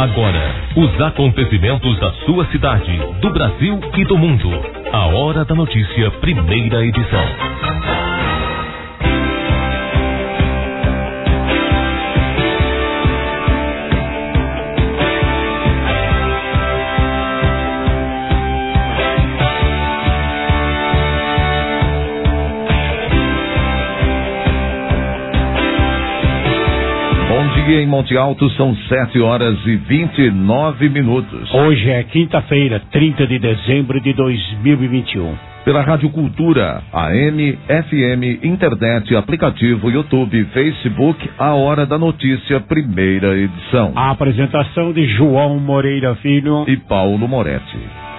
Agora, os acontecimentos da sua cidade, do Brasil e do mundo. A Hora da Notícia, primeira edição. Em Monte Alto são 7h29. Hoje é quinta-feira, 30 de dezembro de 2021. Pela Rádio Cultura, AM, FM, internet, aplicativo, YouTube, Facebook, a Hora da Notícia, primeira edição. A apresentação de João Moreira Filho e Paulo Moretti.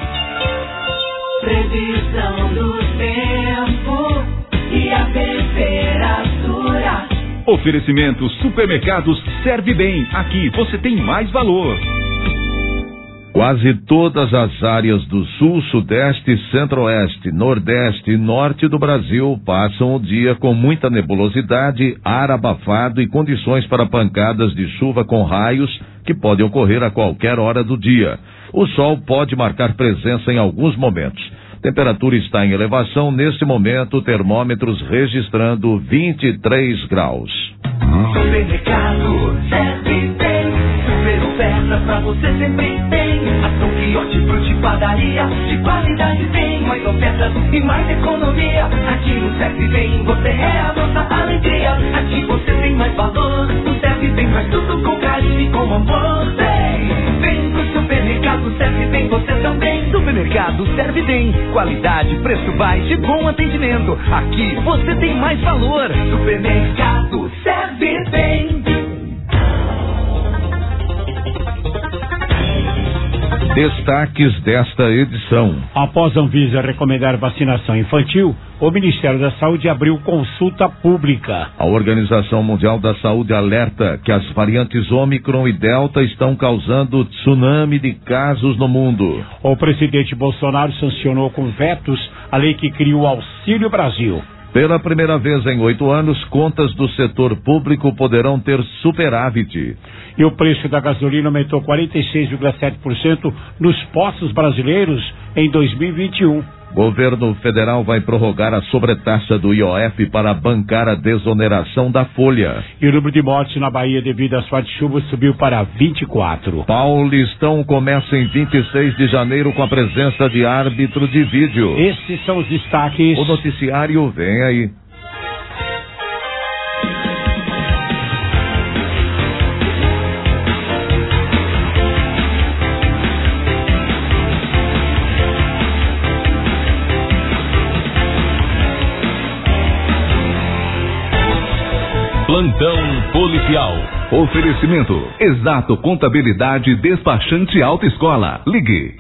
Previsão do tempo e a temperatura. Oferecimento Supermercados Serve Bem. Aqui você tem mais valor. Quase todas as áreas do sul, sudeste, centro-oeste, nordeste e norte do Brasil passam o dia com muita nebulosidade, ar abafado e condições para pancadas de chuva com raios que podem ocorrer a qualquer hora do dia. O sol pode marcar presença em alguns momentos. Temperatura está em elevação neste momento, termômetros registrando 23 graus. Supermercado Serve Bem, super oferta pra você sempre tem. Ação, quiote, fruta e padaria, de qualidade tem. Mais ofertas e mais economia. Aqui no Serve Bem você é a nossa alegria. Aqui você tem mais valor. No Serve Bem faz tudo com carinho e com amor. Vem pro Supermercado Serve Bem você também. Supermercado Serve Bem, qualidade, preço baixo e bom atendimento. Aqui você tem mais valor. Supermercado Serve Bem. Destaques desta edição. Após a Anvisa recomendar vacinação infantil, o Ministério da Saúde abriu consulta pública. A Organização Mundial da Saúde alerta que as variantes Ômicron e Delta estão causando tsunami de casos no mundo. O presidente Bolsonaro sancionou com vetos a lei que cria o Auxílio Brasil. Pela primeira vez em 8 anos, contas do setor público poderão ter superávit. E o preço da gasolina aumentou 46,7% nos postos brasileiros em 2021. Governo federal vai prorrogar a sobretaxa do IOF para bancar a desoneração da folha. E o número de mortes na Bahia devido às fortes chuvas subiu para 24. Paulistão começa em 26 de janeiro com a presença de árbitro de vídeo. Esses são os destaques. O noticiário vem aí. Plantão policial. Oferecimento Exato Contabilidade Despachante Autoescola. Ligue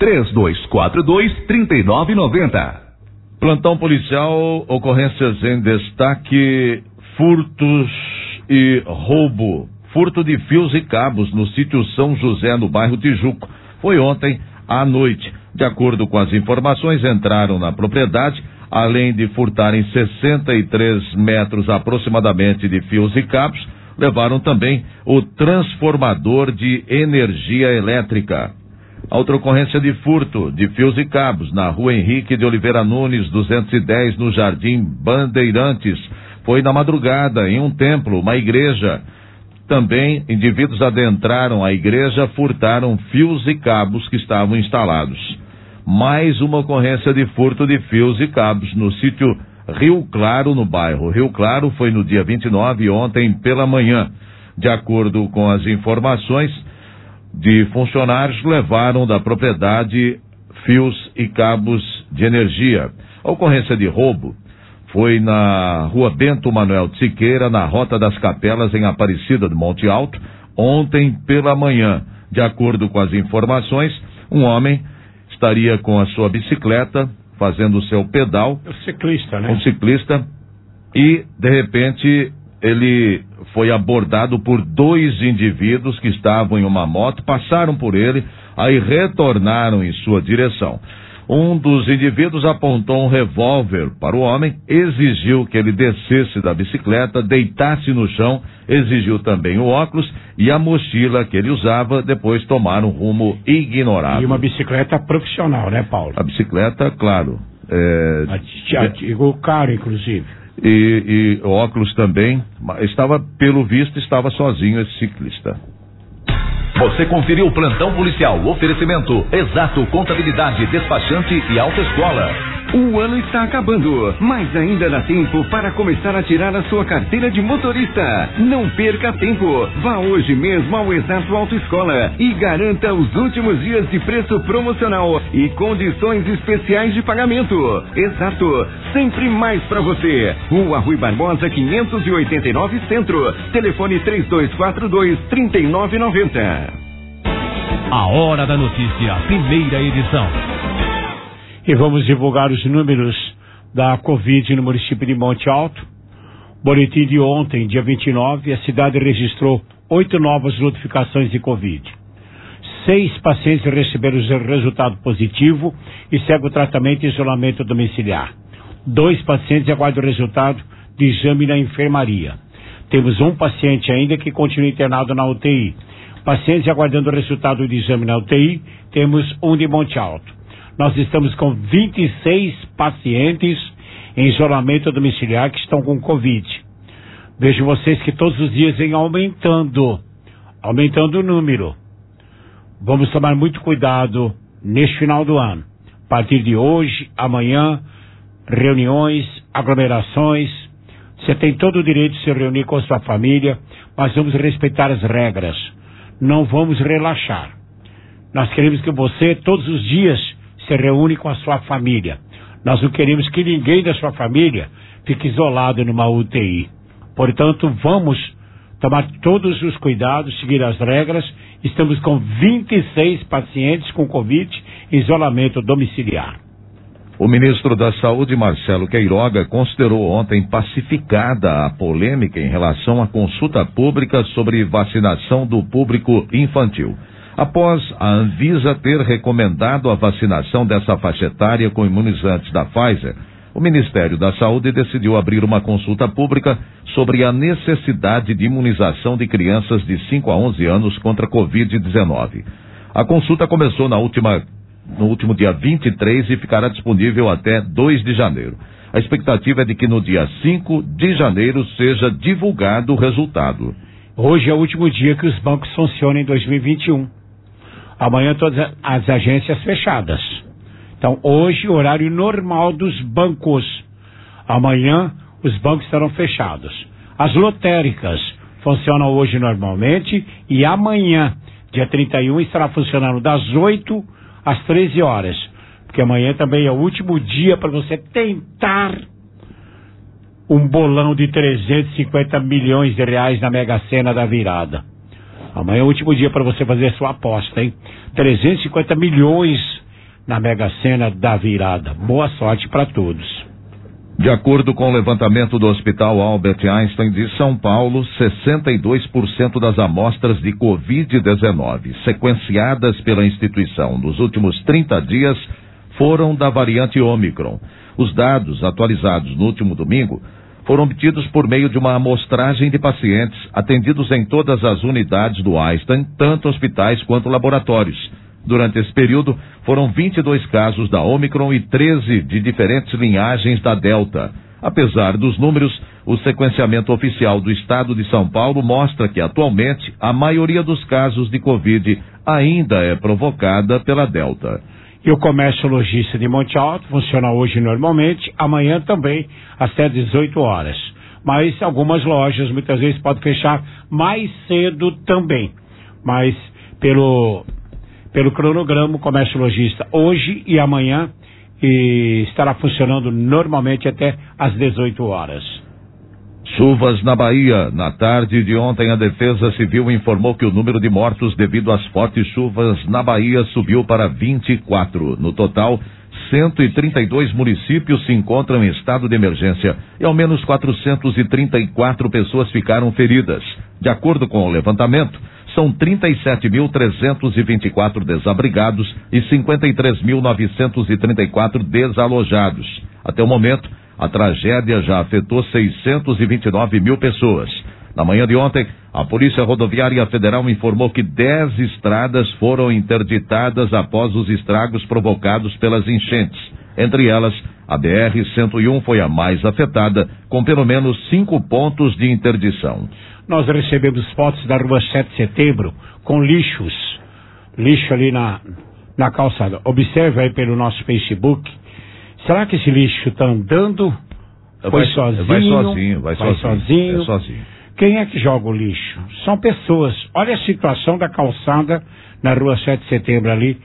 3242-3990. Plantão policial, ocorrências em destaque, furtos e roubo. Furto de fios e cabos no sítio São José, no bairro Tijuco. Foi ontem à noite. De acordo com as informações, entraram na propriedade, além de furtarem 63 metros aproximadamente de fios e cabos, levaram também o transformador de energia elétrica. A outra ocorrência de furto de fios e cabos na rua Henrique de Oliveira Nunes, 210, no Jardim Bandeirantes, foi na madrugada em um templo, uma igreja. Também, indivíduos adentraram a igreja, furtaram fios e cabos que estavam instalados. Mais uma ocorrência de furto de fios e cabos no sítio Rio Claro, no bairro Rio Claro, foi no dia 29, ontem pela manhã. De acordo com as informações de funcionários, levaram da propriedade fios e cabos de energia. A ocorrência de roubo foi na rua Bento Manuel de Siqueira, na Rota das Capelas, em Aparecida do Monte Alto, ontem pela manhã. De acordo com as informações, um homem estaria com a sua bicicleta, fazendo o seu pedal. O ciclista, né? Um ciclista. E, de repente, ele foi abordado por 2 indivíduos que estavam em uma moto, passaram por ele, aí retornaram em sua direção. Um dos indivíduos apontou um revólver para o homem, exigiu que ele descesse da bicicleta, deitasse no chão, exigiu também o óculos e a mochila que ele usava, depois tomaram um rumo ignorado. E uma bicicleta profissional, né, Paulo? A bicicleta, claro. O carro, inclusive. E óculos também. Pelo visto, estava sozinho esse ciclista. Você conferiu o plantão policial. Oferecimento Exato Contabilidade, Despachante e Autoescola. O ano está acabando, mas ainda dá tempo para começar a tirar a sua carteira de motorista. Não perca tempo. Vá hoje mesmo ao Exato Autoescola e garanta os últimos dias de preço promocional e condições especiais de pagamento. Exato, sempre mais para você. Rua Rui Barbosa 589 Centro. Telefone 3242-3990. A Hora da Notícia, primeira edição. E vamos divulgar os números da Covid no município de Monte Alto. Boletim de ontem, dia 29, a cidade registrou 8 novas notificações de Covid. 6 pacientes receberam o resultado positivo e segue o tratamento e isolamento domiciliar. 2 pacientes aguardam o resultado de exame na enfermaria. Temos um paciente ainda que continua internado na UTI. Pacientes aguardando o resultado de exame na UTI, temos um de Monte Alto. Nós estamos com 26 pacientes em isolamento domiciliar que estão com Covid. Vejo vocês que todos os dias vem aumentando o número. Vamos tomar muito cuidado neste final do ano. A partir de hoje, amanhã, reuniões, aglomerações. Você tem todo o direito de se reunir com a sua família, mas vamos respeitar as regras. Não vamos relaxar. Nós queremos que você, todos os dias, se reúne com a sua família. Nós não queremos que ninguém da sua família fique isolado numa UTI. Portanto, vamos tomar todos os cuidados, seguir as regras. Estamos com 26 pacientes com Covid em isolamento domiciliar. O ministro da Saúde, Marcelo Queiroga, considerou ontem pacificada a polêmica em relação à consulta pública sobre vacinação do público infantil. Após a Anvisa ter recomendado a vacinação dessa faixa etária com imunizantes da Pfizer, o Ministério da Saúde decidiu abrir uma consulta pública sobre a necessidade de imunização de crianças de 5 a 11 anos contra a Covid-19. A consulta começou no último dia 23 e ficará disponível até 2 de janeiro. A expectativa é de que no dia 5 de janeiro seja divulgado o resultado. Hoje é o último dia que os bancos funcionam em 2021. Amanhã todas as agências fechadas. Então hoje o horário normal dos bancos. Amanhã os bancos estarão fechados. As lotéricas funcionam hoje normalmente e amanhã, dia 31, estará funcionando das 8 às 13 horas. Porque amanhã também é o último dia para você tentar um bolão de 350 milhões de reais na Mega Sena da virada. Amanhã é o último dia para você fazer a sua aposta, hein? 350 milhões na Mega Sena da virada. Boa sorte para todos. De acordo com o levantamento do Hospital Albert Einstein de São Paulo, 62% das amostras de Covid-19 sequenciadas pela instituição nos últimos 30 dias foram da variante Ômicron. Os dados atualizados no último domingo foram obtidos por meio de uma amostragem de pacientes atendidos em todas as unidades do Einstein, tanto hospitais quanto laboratórios. Durante esse período, foram 22 casos da Ômicron e 13 de diferentes linhagens da Delta. Apesar dos números, o sequenciamento oficial do estado de São Paulo mostra que, atualmente, a maioria dos casos de Covid ainda é provocada pela Delta. E o comércio lojista de Monte Alto funciona hoje normalmente, amanhã também, até 18 horas. Mas algumas lojas muitas vezes podem fechar mais cedo também. Mas pelo cronograma, o comércio lojista hoje e amanhã estará funcionando normalmente até às 18 horas. Chuvas na Bahia. Na tarde de ontem, a Defesa Civil informou que o número de mortos devido às fortes chuvas na Bahia subiu para 24. No total, 132 municípios se encontram em estado de emergência e ao menos 434 pessoas ficaram feridas. De acordo com o levantamento, são 37.324 desabrigados e 53.934 desalojados. Até o momento, a tragédia já afetou 629 mil pessoas. Na manhã de ontem, a Polícia Rodoviária Federal informou que 10 estradas foram interditadas após os estragos provocados pelas enchentes. Entre elas, a BR-101 foi a mais afetada, com pelo menos 5 pontos de interdição. Nós recebemos fotos da rua 7 de setembro com lixo ali na calçada. Observe aí pelo nosso Facebook. Será que esse lixo está andando? Vai sozinho. É sozinho. Quem é que joga o lixo? São pessoas. Olha a situação da calçada na rua 7 de setembro ali,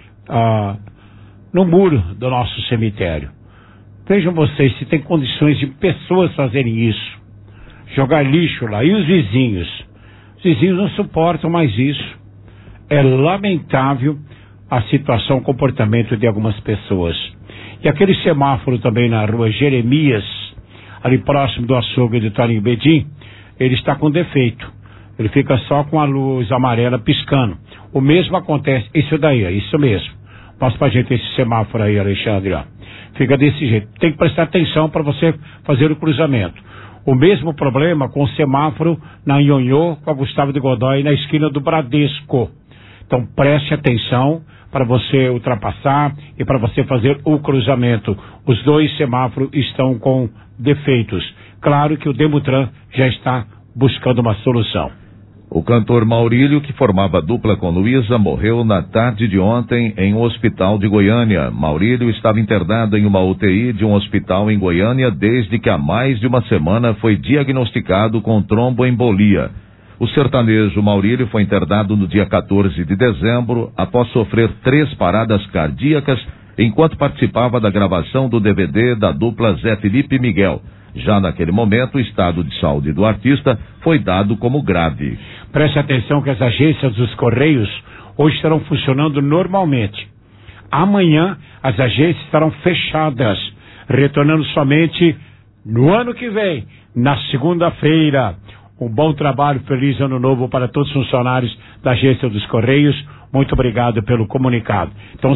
no muro do nosso cemitério. Vejam vocês se tem condições de pessoas fazerem isso. Jogar lixo lá. E os vizinhos? Os vizinhos não suportam mais isso. É lamentável a situação, o comportamento de algumas pessoas. E aquele semáforo também na rua Jeremias, ali próximo do açougue de Toninho Bedim, ele está com defeito. Ele fica só com a luz amarela piscando. O mesmo acontece, isso daí, é isso mesmo. Mostra pra gente esse semáforo aí, Alexandre, ó. Fica desse jeito. Tem que prestar atenção para você fazer o cruzamento. O mesmo problema com o semáforo na Nhonhô, com a Gustavo de Godoy, na esquina do Bradesco. Então preste atenção para você ultrapassar e para você fazer o cruzamento. Os dois semáforos estão com defeitos. Claro que o Demutran já está buscando uma solução. O cantor Maurílio, que formava dupla com Luísa, morreu na tarde de ontem em um hospital de Goiânia. Maurílio estava internado em uma UTI de um hospital em Goiânia desde que há mais de uma semana foi diagnosticado com tromboembolia. O sertanejo Maurílio foi internado no dia 14 de dezembro após sofrer 3 paradas cardíacas enquanto participava da gravação do DVD da dupla Zé Felipe e Miguel. Já naquele momento, o estado de saúde do artista foi dado como grave. Preste atenção que as agências dos Correios hoje estarão funcionando normalmente. Amanhã, as agências estarão fechadas, retornando somente no ano que vem, na segunda-feira. Um bom trabalho, feliz ano novo para todos os funcionários da agência dos Correios. Muito obrigado pelo comunicado. Então,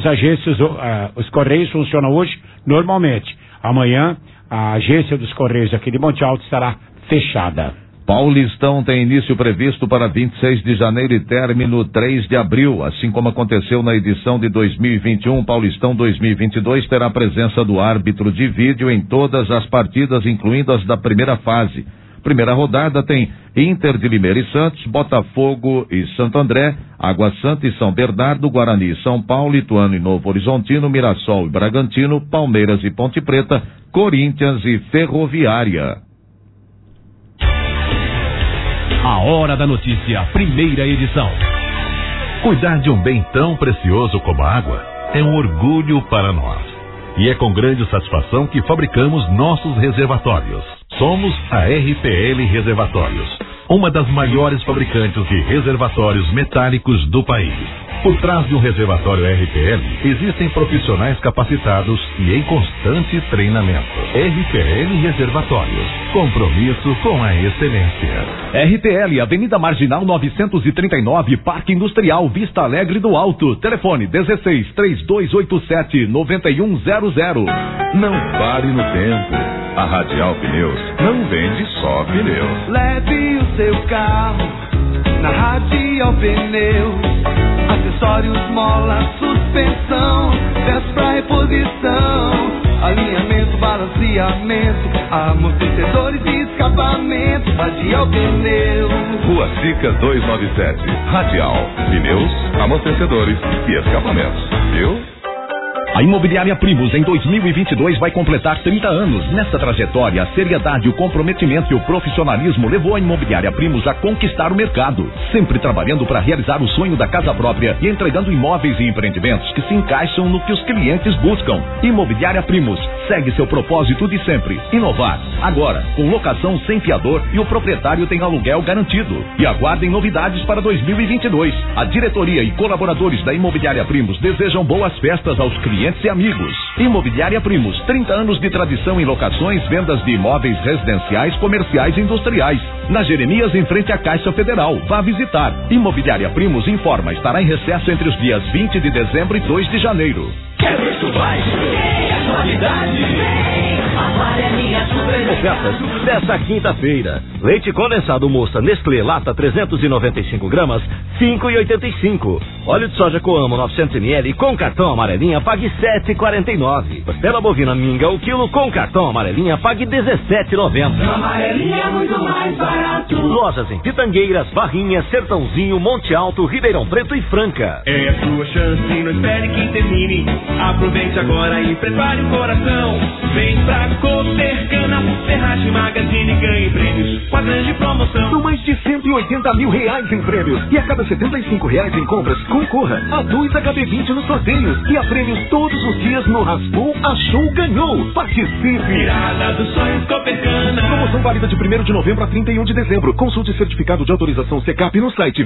os Correios funcionam hoje normalmente. Amanhã, a agência dos Correios aqui de Monte Alto estará fechada. Paulistão tem início previsto para 26 de janeiro e término 3 de abril. Assim como aconteceu na edição de 2021, Paulistão 2022 terá a presença do árbitro de vídeo em todas as partidas, incluindo as da primeira fase. Primeira rodada tem Inter de Limeira e Santos, Botafogo e Santo André, Água Santa e São Bernardo, Guarani e São Paulo, Ituano e Novo Horizontino, Mirassol e Bragantino, Palmeiras e Ponte Preta, Corinthians e Ferroviária. A Hora da Notícia, primeira edição. Cuidar de um bem tão precioso como a água é um orgulho para nós. E é com grande satisfação que fabricamos nossos reservatórios. Somos a RPL Reservatórios, uma das maiores fabricantes de reservatórios metálicos do país. Por trás de um reservatório RPL, existem profissionais capacitados e em constante treinamento. RPL Reservatórios, compromisso com a excelência. RPL, Avenida Marginal 939, Parque Industrial, Vista Alegre do Alto. Telefone 16-3287-9100. Não pare no tempo. A Radial Pneus não vende só pneus. Leve o seu carro na Radial Pneus. Acessórios, mola, suspensão, peças pra reposição, alinhamento, balanceamento, amortecedores e escapamento. Radial Pneus. Rua Sica 297. Radial Pneus, amortecedores e escapamentos. Viu? A Imobiliária Primus em 2022 vai completar 30 anos. Nessa trajetória, a seriedade, o comprometimento e o profissionalismo levou a Imobiliária Primus a conquistar o mercado, sempre trabalhando para realizar o sonho da casa própria e entregando imóveis e empreendimentos que se encaixam no que os clientes buscam. Imobiliária Primus segue seu propósito de sempre, inovar. Agora, com locação sem fiador e o proprietário tem aluguel garantido. E aguardem novidades para 2022. A diretoria e colaboradores da Imobiliária Primus desejam boas festas aos clientes clientes e amigos. Imobiliária Primos, 30 anos de tradição em locações, vendas de imóveis residenciais, comerciais e industriais. Na Jeremias, em frente à Caixa Federal. Vá visitar. Imobiliária Primos informa, estará em recesso entre os dias 20 de dezembro e 2 de janeiro. Quer preço baixo? Tem a qualidade. Amarelinha Super. Ofertas desta quinta-feira. Leite condensado moça Nestlé lata 395 gramas, 5,85. Óleo de soja Coamo 900 ml com cartão Amarelinha pague 7,49. Costela bovina Minga o quilo com cartão Amarelinha pague 17,90. Amarelinha é muito mais barato. Lojas em Pitangueiras, Barrinha, Sertãozinho, Monte Alto, Ribeirão Preto e Franca. É a sua chance, não espere que termine. Aproveite agora e prepare o coração. Vem pra Copercana, Ferragem Magazine, ganhe prêmios com a grande promoção. São mais de 180 mil reais em prêmios. E a cada 75 reais em compras, concorra a 2 HB20 nos sorteios. E a prêmios todos os dias no Raspou, Achou, Ganhou. Participe! Virada dos sonhos Copercana. Promoção válida de 1º de novembro a 31 de dezembro. Consulte certificado de autorização Secap no site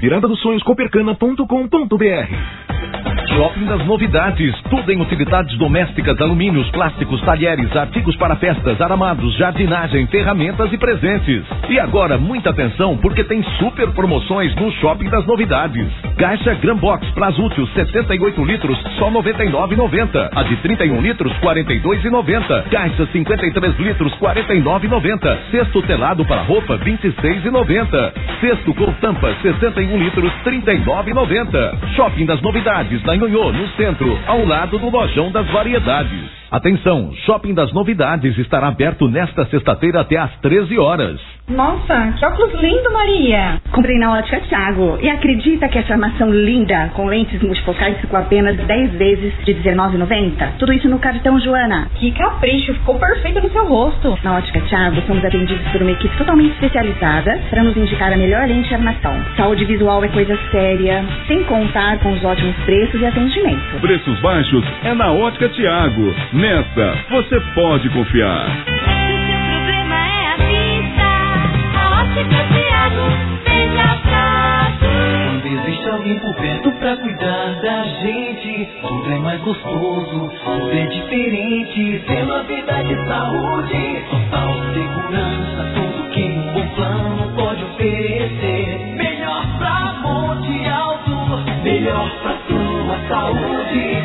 viradadosonhoscopercana.com.br. Shopping das Novidades, tudo em utilidades domésticas, alumínios, plásticos, talheres, artigos para festas, aramados, jardinagem, ferramentas e presentes. E agora, muita atenção, porque tem super promoções no Shopping das Novidades. Caixa Grambox Plasútil 78 litros, só R$ 99,90. A de 31 litros, R$ 42,90. Caixa 53 litros, R$ 49,90. Cesto telado para roupa, R$ 26,90. Cesto com tampa, 61 litros, R$ 39,90. Shopping das Novidades, na Nhonhô, no centro, ao lado do Lojão das Variedades. Atenção, Shopping das Novidades estará aberto nesta sexta-feira até às 13 horas. Nossa, que óculos lindo, Maria! Comprei na Ótica Thiago. E acredita que essa armação linda, com lentes multifocais, ficou apenas 10 vezes de R$19,90? Tudo isso no cartão Joana. Que capricho, ficou perfeito no seu rosto. Na Ótica Thiago, somos atendidos por uma equipe totalmente especializada para nos indicar a melhor lente de armação. Saúde visual é coisa séria, sem contar com os ótimos preços e atendimento. Preços baixos é na Ótica Thiago. Nessa, você pode confiar. Se o seu problema é a vista, a Ótica Thiago vem de abraço. Quando existe alguém por perto pra cuidar da gente, tudo é mais gostoso, tudo é diferente. Tendo a vida de saúde, total segurança, tudo que um bom plano pode oferecer. Melhor pra Monte Alto, melhor pra sua saúde.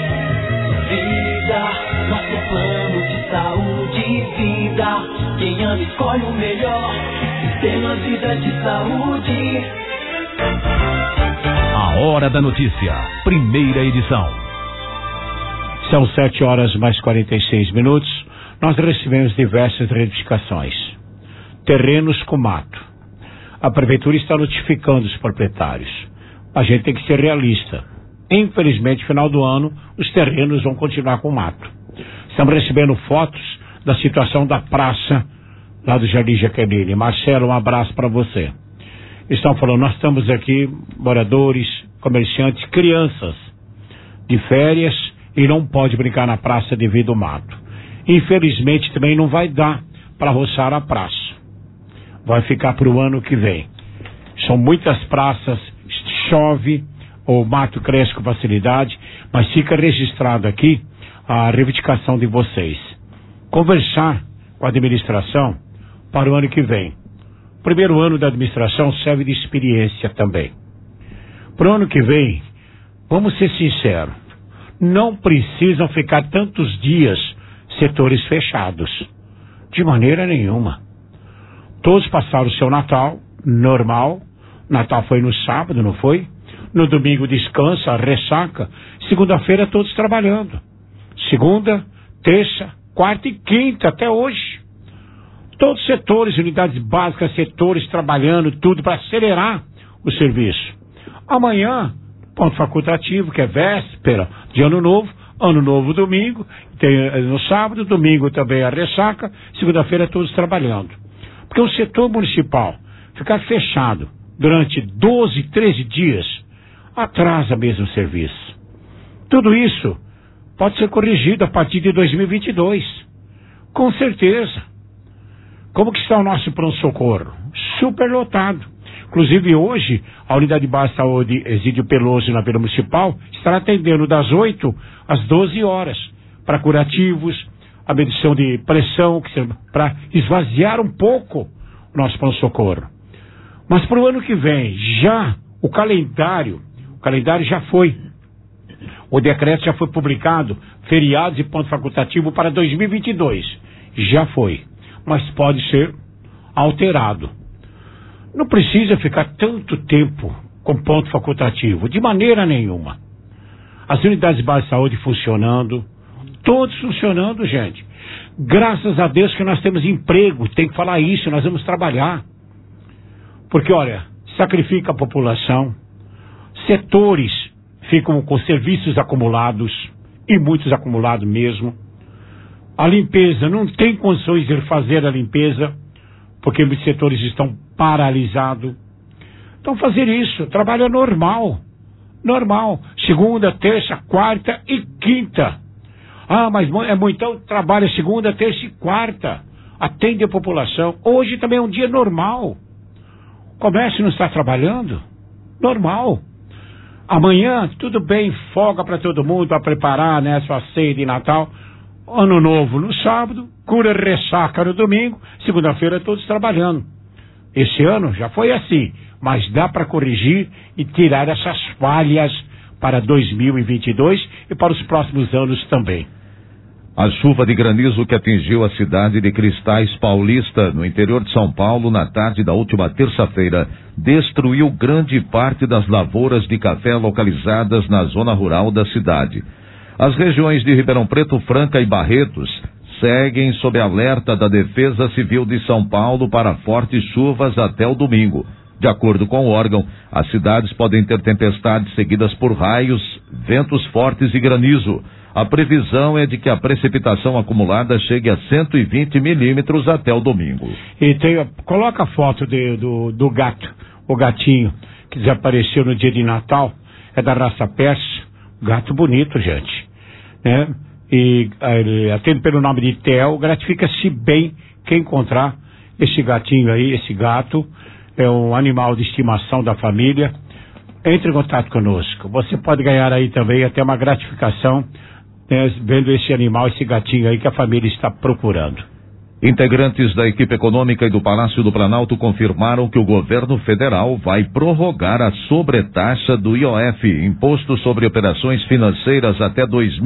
Vida, nosso plano de saúde e vida. Quem ama escolhe o melhor, sistema Vida de Saúde. A Hora da Notícia, primeira edição. São 7h mais 46. Nós recebemos diversas retificações. Terrenos com mato. A prefeitura está notificando os proprietários. A gente tem que ser realista. Infelizmente, no final do ano, os terrenos vão continuar com mato. Estamos recebendo fotos da situação da praça lá do Jardim Jaqueline. Marcelo, um abraço para você. Estão falando, nós estamos aqui, moradores, comerciantes, crianças de férias e não pode brincar na praça devido ao mato. Infelizmente, também não vai dar para roçar a praça. Vai ficar para o ano que vem. São muitas praças, chove, o mato cresce com facilidade, mas fica registrado aqui a reivindicação de vocês. Conversar com a administração para o ano que vem. O primeiro ano da administração serve de experiência também. Para o ano que vem, vamos ser sinceros, não precisam ficar tantos dias setores fechados. De maneira nenhuma. Todos passaram o seu Natal normal. Natal foi no sábado, não foi? No domingo descansa, ressaca. Segunda-feira todos trabalhando. Segunda, terça, quarta e quinta, até hoje. Todos os setores, unidades básicas, setores trabalhando, tudo para acelerar o serviço. Amanhã, ponto facultativo, que é véspera de Ano Novo domingo, tem no sábado, domingo também a ressaca, segunda-feira todos trabalhando. Porque o setor municipal ficar fechado durante 12, 13 dias, atrasa mesmo o serviço. Tudo isso pode ser corrigido a partir de 2022. Com certeza. Como que está o nosso pronto-socorro? Superlotado. Inclusive hoje, a Unidade Básica de Saúde Exídio Peloso na Vila Municipal estará atendendo das 8 às 12 horas. para curativos, a medição de pressão, para esvaziar um pouco o nosso pronto-socorro. Mas para o ano que vem, já o calendário já foi. O decreto já foi publicado, feriados e ponto facultativo para 2022. Já foi. Mas pode ser alterado. Não precisa ficar tanto tempo com ponto facultativo, de maneira nenhuma. As unidades básicas de saúde funcionando, todos funcionando, gente. Graças a Deus que nós temos emprego, tem que falar isso, nós vamos trabalhar. Porque, olha, sacrifica a população, setores ficam com serviços acumulados, e muitos acumulados mesmo. A limpeza, não tem condições de fazer a limpeza, porque muitos setores estão paralisados. Então fazer isso, trabalho é normal. Segunda, terça, quarta e quinta. Ah, mas então trabalha segunda, terça e quarta. Atende a população. Hoje também é um dia normal. O comércio não está trabalhando? Normal. Amanhã, tudo bem, folga para todo mundo, para preparar, né, sua ceia de Natal. Ano Novo no sábado, cura ressaca no domingo, segunda-feira todos trabalhando. Esse ano já foi assim, mas dá para corrigir e tirar essas falhas para 2022 e para os próximos anos também. A chuva de granizo que atingiu a cidade de Cristais Paulista, no interior de São Paulo, na tarde da última terça-feira, destruiu grande parte das lavouras de café localizadas na zona rural da cidade. As regiões de Ribeirão Preto, Franca e Barretos seguem sob alerta da Defesa Civil de São Paulo para fortes chuvas até o domingo. De acordo com o órgão, as cidades podem ter tempestades seguidas por raios, ventos fortes e granizo. A previsão é de que a precipitação acumulada chegue a 120 milímetros até o domingo. E coloca a foto do gato, o gatinho que desapareceu no dia de Natal, é da raça persa, gato bonito, gente, né? E ele atende pelo nome de Theo. Gratifica-se bem quem encontrar esse gatinho aí, esse gato, é um animal de estimação da família. Entre em contato conosco, você pode ganhar aí também até uma gratificação, vendo esse animal, esse gatinho aí que a família está procurando. Integrantes da equipe econômica e do Palácio do Planalto confirmaram que o governo federal vai prorrogar a sobretaxa do IOF, Imposto sobre Operações Financeiras, até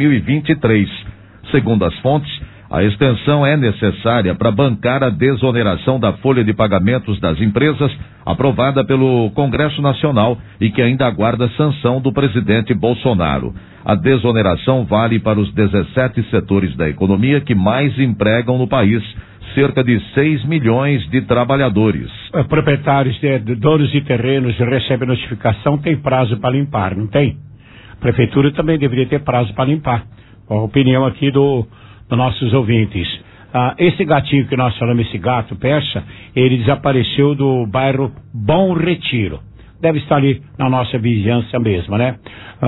2023. Segundo as fontes, a extensão é necessária para bancar a desoneração da folha de pagamentos das empresas, aprovada pelo Congresso Nacional e que ainda aguarda sanção do presidente Bolsonaro. A desoneração vale para os 17 setores da economia que mais empregam no país, cerca de 6 milhões de trabalhadores. Proprietários, donos de terrenos recebem notificação, tem prazo para limpar, não tem? A prefeitura também deveria ter prazo para limpar. A opinião aqui dos nossos ouvintes. Esse gatinho que nós falamos, esse gato persa, ele desapareceu do bairro Bom Retiro. Deve estar ali na nossa vizinhança mesmo, né?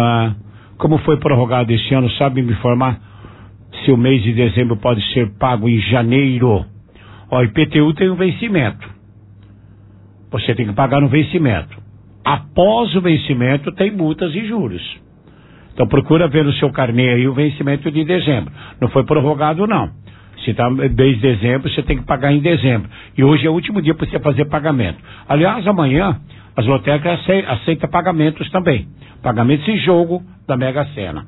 Como foi prorrogado esse ano, sabe me informar se o mês de dezembro pode ser pago em janeiro? O IPTU tem um vencimento. Você tem que pagar no vencimento. Após o vencimento, tem multas e juros. Então procura ver no seu carnê aí o vencimento de dezembro. Não foi prorrogado, não. Se está mês de dezembro, você tem que pagar em dezembro. E hoje é o último dia para você fazer pagamento. Aliás, amanhã, as lotéricas aceitam pagamentos também. Pagamentos em jogo da Mega Sena.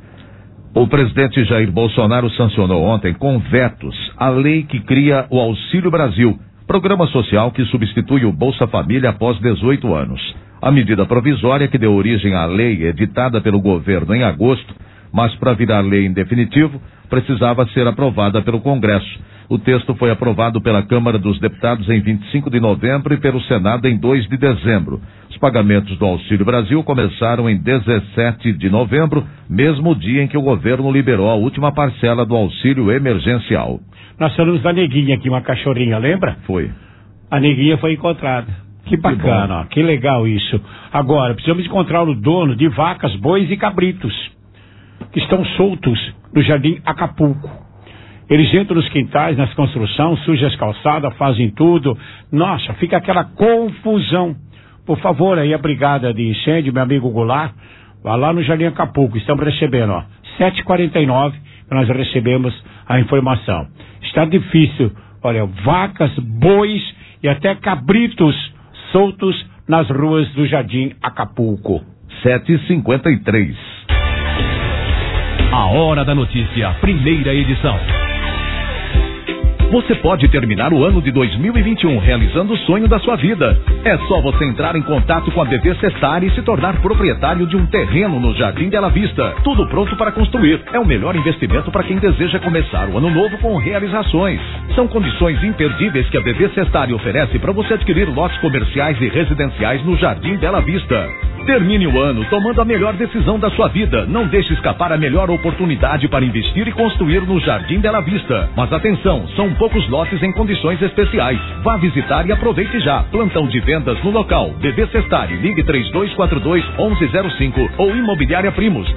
O presidente Jair Bolsonaro sancionou ontem com vetos a lei que cria o Auxílio Brasil, programa social que substitui o Bolsa Família após 18 anos. A medida provisória que deu origem à lei editada pelo governo em agosto, mas para virar lei em definitivo, precisava ser aprovada pelo Congresso. O texto foi aprovado pela Câmara dos Deputados em 25 de novembro e pelo Senado em 2 de dezembro. Os pagamentos do Auxílio Brasil começaram em 17 de novembro, mesmo dia em que o governo liberou a última parcela do auxílio emergencial. Nós falamos da Neguinha aqui, uma cachorrinha, lembra? Foi. A Neguinha foi encontrada. Que bacana, ó, que legal isso. Agora, precisamos encontrar o dono de vacas, bois e cabritos que estão soltos no Jardim Acapulco. Eles entram nos quintais, nas construções, sujam as calçadas, fazem tudo. Nossa, fica aquela confusão. Por favor, aí a brigada de incêndio, meu amigo Goulart, vá lá no Jardim Acapulco. Estamos recebendo, ó, 7h49, nós recebemos a informação. Está difícil, olha, vacas, bois e até cabritos soltos nas ruas do Jardim Acapulco. 7h53. A Hora da Notícia, primeira edição. Você pode terminar o ano de 2021 realizando o sonho da sua vida. É só você entrar em contato com a BV Sestari e se tornar proprietário de um terreno no Jardim Bela Vista. Tudo pronto para construir. É o melhor investimento para quem deseja começar o ano novo com realizações. São condições imperdíveis que a BV Sestari oferece para você adquirir lotes comerciais e residenciais no Jardim Bela Vista. Termine o ano tomando a melhor decisão da sua vida. Não deixe escapar a melhor oportunidade para investir e construir no Jardim Bela Vista. Mas atenção, são poucos lotes em condições especiais. Vá visitar e aproveite já. Plantão de vendas no local. BV Sestari, ligue 3242-1105 ou Imobiliária Primos,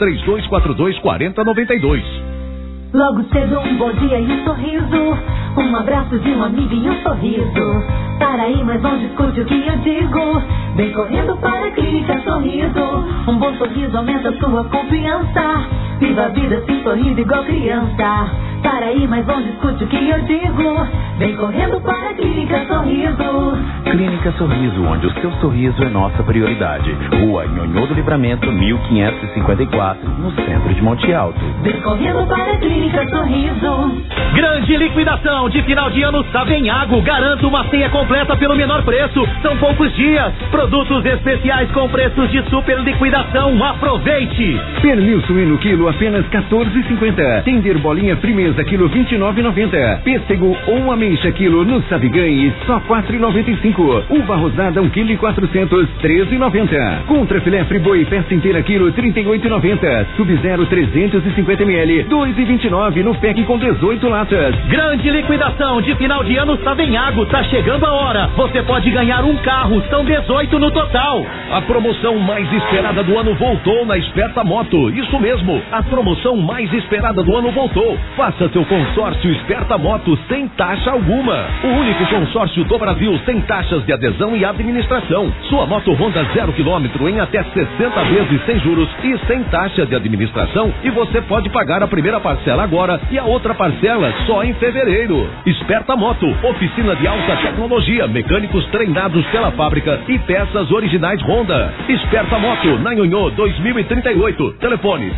3242-4092. Logo cedo um bom dia e um sorriso, um abraço de um amigo e um sorriso. Para aí, mas não discute o que eu digo. Vem correndo para a Clínica Sorriso. Um bom sorriso aumenta sua confiança. Viva a vida assim sorrindo igual criança. Para aí, mas não discute o que eu digo. Vem correndo para a Clínica Sorriso. Clínica Sorriso, onde o seu sorriso é nossa prioridade. Rua Nhonhô do Livramento, 1554, no centro de Monte Alto. Vem correndo para a Clínica Sorriso. Grande liquidação de final de ano Savenhago. Garanto uma ceia completa pelo menor preço. São poucos dias. Produtos especiais com preços de super liquidação. Aproveite! Pernil suíno quilo apenas R$14,50. Tender bolinha frimeza quilo R$29,90. Pêssego ou ameixa quilo no Saviganhe só R$4,95. Uva rosada 1 kg 400 R$13,90. Contra filé friboi peça inteira quilo R$38,90. Sub-Zero 350 ml R$2,29 no pack com 18 latas. Grande liquidação de final de ano Savenhago. Tá chegando a hora. Você pode ganhar um carro. São 18 no total. A promoção mais esperada do ano voltou na Esperta Moto. Isso mesmo, a promoção mais esperada do ano voltou. Faça seu consórcio Esperta Moto sem taxa alguma. O único consórcio do Brasil sem taxas de adesão e administração. Sua moto Honda 0 km em até 60 vezes sem juros e sem taxa de administração. E você pode pagar a primeira parcela agora e a outra parcela só em fevereiro. Esperta Moto, oficina de alta tecnologia, mecânicos treinados pela fábrica e peças originais Honda. Esperta Moto, na Nhonhô 2038. Telefone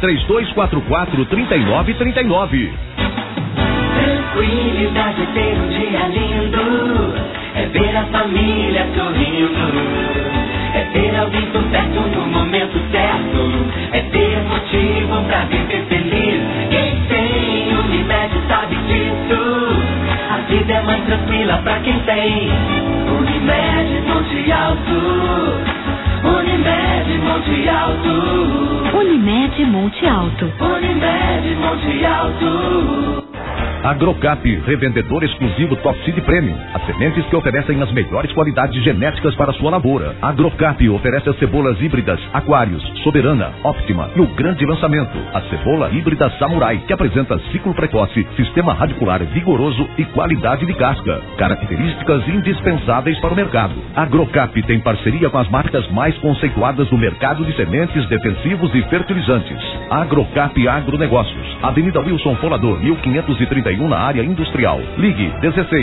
3244-3939. Tranquilidade é ter um dia lindo, é ver a família sorrindo, é ter alguém por perto no momento certo, é ter motivo pra viver feliz. Quem tem Unimed sabe disso, a vida é mais tranquila pra quem tem Unimed Monte Alto. Unimed Monte Alto. Unimed Monte Alto. Unimed Monte Alto. Agrocap, revendedor exclusivo Top Seed Premium. As sementes que oferecem as melhores qualidades genéticas para a sua lavoura. Agrocap oferece as cebolas híbridas Aquários, Soberana, Optima e o grande lançamento, a cebola híbrida Samurai, que apresenta ciclo precoce, sistema radicular vigoroso e qualidade de casca. Características indispensáveis para o mercado. Agrocap tem parceria com as marcas mais conceituadas do mercado de sementes, defensivos e fertilizantes. Agrocap Agronegócios, Avenida Wilson Folador, 1531, na área industrial. Ligue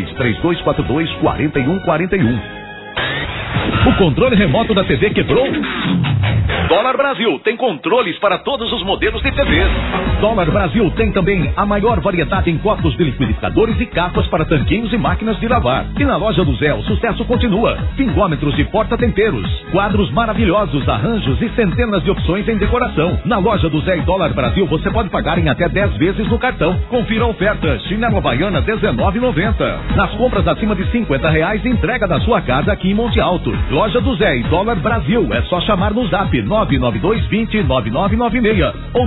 16-3242-4141. O controle remoto da TV quebrou? Dólar Brasil tem controles para todos os modelos de TVs. Dólar Brasil tem também a maior variedade em copos de liquidificadores e capas para tanquinhos e máquinas de lavar. E na loja do Zé, o sucesso continua. Pingômetros e porta-temperos, quadros maravilhosos, arranjos e centenas de opções em decoração. Na loja do Zé e Dólar Brasil, você pode pagar em até 10 vezes no cartão. Confira a oferta. Chinelo Havaiana R$19,90. Nas compras acima de R$50, entrega da sua casa aqui em Monte Alto. Loja do Zé e Dólar Brasil. É só chamar no Zap 99220-9996 ou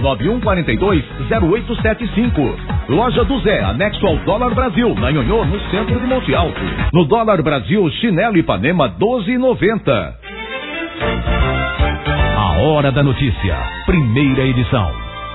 99142-0875. Loja do Zé, anexo ao Dólar Brasil, na Nhonhô, no centro de Monte Alto. No Dólar Brasil, chinelo Ipanema R$12,90. A Hora da Notícia, primeira edição.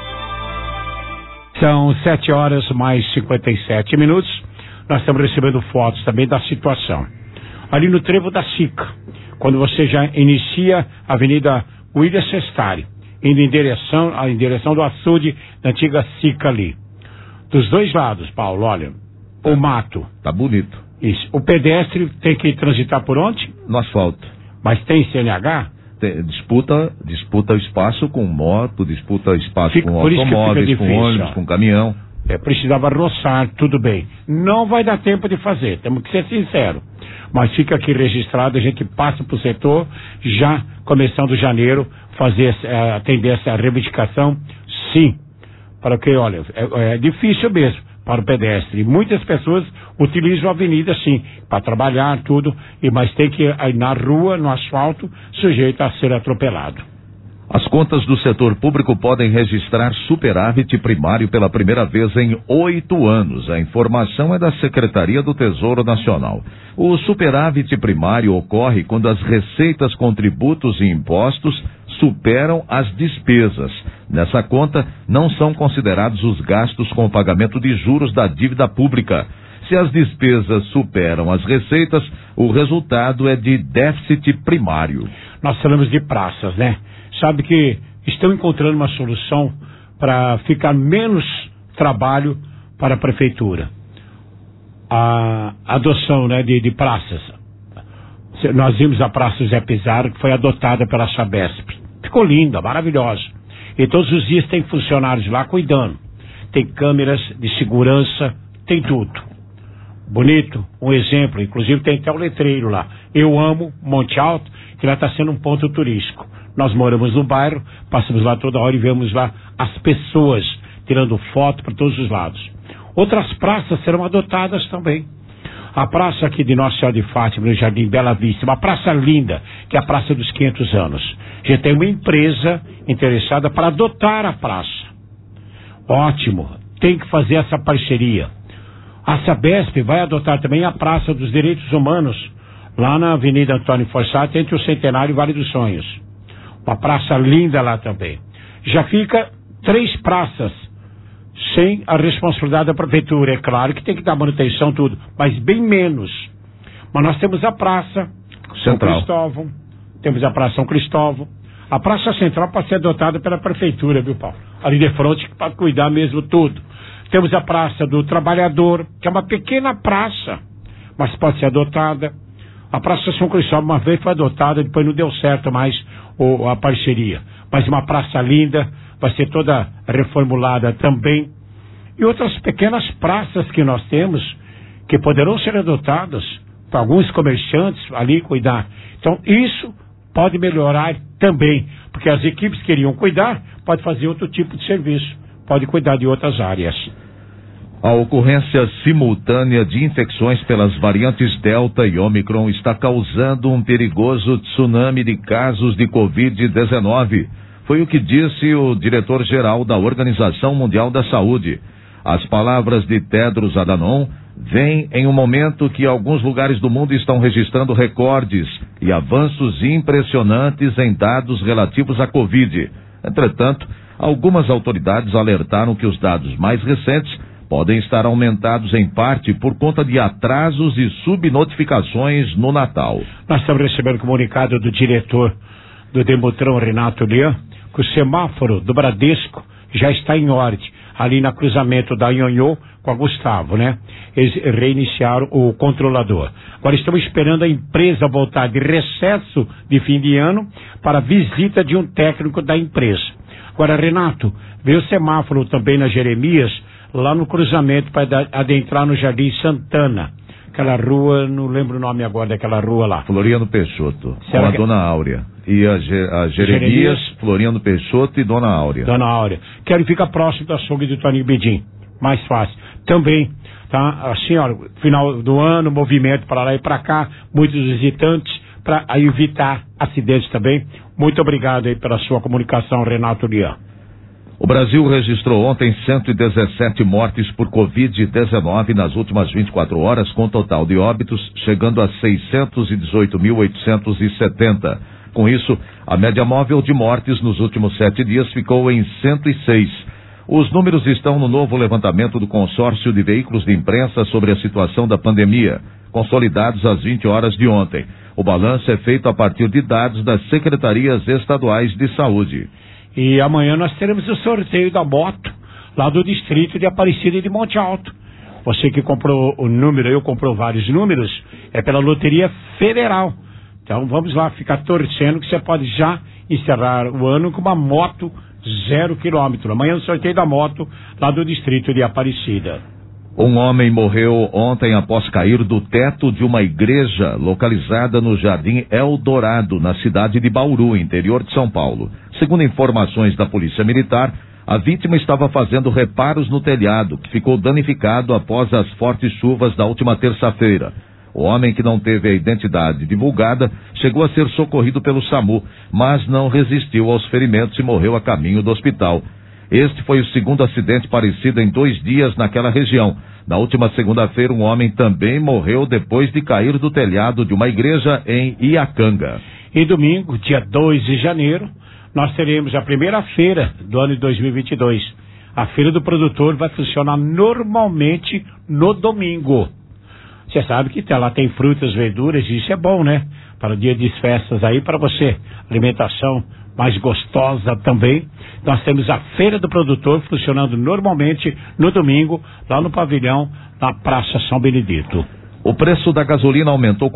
São 7h mais 57. Nós estamos recebendo fotos também da situação. Ali no trevo da Sica, quando você já inicia a Avenida William Sestari indo em direção do açude da antiga Sica ali. Dos dois lados, Paulo, olha, o mato. Tá bonito. Isso. O pedestre tem que transitar por onde? No asfalto. Mas tem CNH? Disputa espaço com moto, disputa espaço com por automóveis, difícil, com ônibus, com caminhão. Precisava roçar, tudo bem. Não vai dar tempo de fazer, temos que ser sinceros. Mas fica aqui registrado, a gente passa para o setor, já começando janeiro, atender essa reivindicação, sim. Para que, olha, é difícil mesmo para o pedestre. E muitas pessoas utilizam a avenida, sim, para trabalhar, tudo, mas tem que ir na rua, no asfalto, sujeito a ser atropelado. As contas do setor público podem registrar superávit primário pela primeira vez em 8 anos. A informação é da Secretaria do Tesouro Nacional. O superávit primário ocorre quando as receitas com tributos e impostos superam as despesas. Nessa conta, não são considerados os gastos com o pagamento de juros da dívida pública. Se as despesas superam as receitas, o resultado é de déficit primário. Nós falamos de praças, né? Sabe que estão encontrando uma solução para ficar menos trabalho para a prefeitura. A adoção, né, de praças. Nós vimos a Praça Zé Pizarro, que foi adotada pela Sabesp. Ficou linda, maravilhosa. E todos os dias tem funcionários lá cuidando. Tem câmeras de segurança, tem tudo. Bonito, um exemplo, inclusive tem até o letreiro lá. Eu amo Monte Alto, que lá está sendo um ponto turístico. Nós moramos no bairro, passamos lá toda hora e vemos lá as pessoas tirando foto para todos os lados. Outras praças serão adotadas também. A praça aqui de Nossa Senhora de Fátima, no Jardim Bela Vista, uma praça linda, que é a Praça dos 500 Anos. Já tem uma empresa interessada para adotar a praça. Ótimo, tem que fazer essa parceria. A Sabesp vai adotar também a Praça dos Direitos Humanos, lá na Avenida Antônio Forçato, entre o Centenário e o Vale dos Sonhos. Uma praça linda lá também. Já fica 3 praças sem a responsabilidade da prefeitura. É claro que tem que dar manutenção, tudo, mas bem menos. Mas nós temos a Praça São Cristóvão, temos a Praça São Cristóvão. A Praça Central pode ser adotada pela prefeitura, viu, Paulo? Ali de frente, para cuidar mesmo tudo. Temos a Praça do Trabalhador, que é uma pequena praça, mas pode ser adotada. A Praça São Cristóvão uma vez foi adotada, depois não deu certo mais a parceria. Mas uma praça linda, vai ser toda reformulada também. E outras pequenas praças que nós temos, que poderão ser adotadas para alguns comerciantes ali cuidar. Então isso pode melhorar também, porque as equipes que iriam cuidar, pode fazer outro tipo de serviço, pode cuidar de outras áreas. A ocorrência simultânea de infecções pelas variantes Delta e Ômicron está causando um perigoso tsunami de casos de Covid-19. Foi o que disse o diretor-geral da Organização Mundial da Saúde. As palavras de Tedros Adhanom vêm em um momento que alguns lugares do mundo estão registrando recordes e avanços impressionantes em dados relativos à Covid. Entretanto, algumas autoridades alertaram que os dados mais recentes podem estar aumentados em parte por conta de atrasos e subnotificações no Natal. Nós estamos recebendo comunicado do diretor do Demutran, Renato Leão, que o semáforo do Bradesco já está em ordem, ali na cruzamento da Nhonhô com a Gustavo, né? Eles reiniciaram o controlador. Agora estamos esperando a empresa voltar de recesso de fim de ano para a visita de um técnico da empresa. Agora, Renato, veio o semáforo também na Jeremias, lá no cruzamento para adentrar no Jardim Santana. Aquela rua, não lembro o nome agora daquela rua lá. Floriano Peixoto, com a Dona Áurea. E a Jeremias, Floriano Peixoto e Dona Áurea. Dona Áurea. Quero ficar próximo do açougue de Toninho Bedim. Mais fácil. Também, tá? Assim, ó, final do ano, movimento para lá e para cá, muitos visitantes, para evitar acidentes também. Muito obrigado aí pela sua comunicação, Renato Leão. O Brasil registrou ontem 117 mortes por Covid-19 nas últimas 24 horas, com total de óbitos chegando a 618.870. Com isso, a média móvel de mortes nos últimos 7 dias ficou em 106. Os números estão no novo levantamento do consórcio de veículos de imprensa sobre a situação da pandemia, consolidados às 20 horas de ontem. O balanço é feito a partir de dados das secretarias estaduais de saúde. E amanhã nós teremos o sorteio da moto lá do distrito de Aparecida de Monte Alto. Você que comprou o número, eu comprou vários números, é pela Loteria Federal. Então vamos lá ficar torcendo que você pode já encerrar o ano com uma moto 0 km. Amanhã o sorteio da moto lá do distrito de Aparecida. Um homem morreu ontem após cair do teto de uma igreja localizada no Jardim Eldorado, na cidade de Bauru, interior de São Paulo. Segundo informações da Polícia Militar, a vítima estava fazendo reparos no telhado, que ficou danificado após as fortes chuvas da última terça-feira. O homem, que não teve a identidade divulgada, chegou a ser socorrido pelo SAMU, mas não resistiu aos ferimentos e morreu a caminho do hospital. Este foi o segundo acidente parecido em 2 dias naquela região. Na última segunda-feira, um homem também morreu depois de cair do telhado de uma igreja em Iacanga. E domingo, dia 2 de janeiro, nós teremos a primeira feira do ano de 2022. A Feira do Produtor vai funcionar normalmente no domingo. Você sabe que lá tem frutas, verduras, e isso é bom, né? Para o dia de festas aí, para você, alimentação mais gostosa também. Nós temos a Feira do Produtor funcionando normalmente no domingo, lá no pavilhão da Praça São Benedito. O preço da gasolina aumentou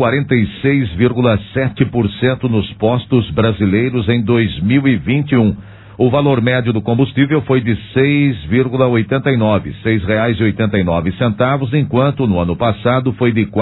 46,7% nos postos brasileiros em 2021. O valor médio do combustível foi de R$ 6,89, enquanto no ano passado foi de R$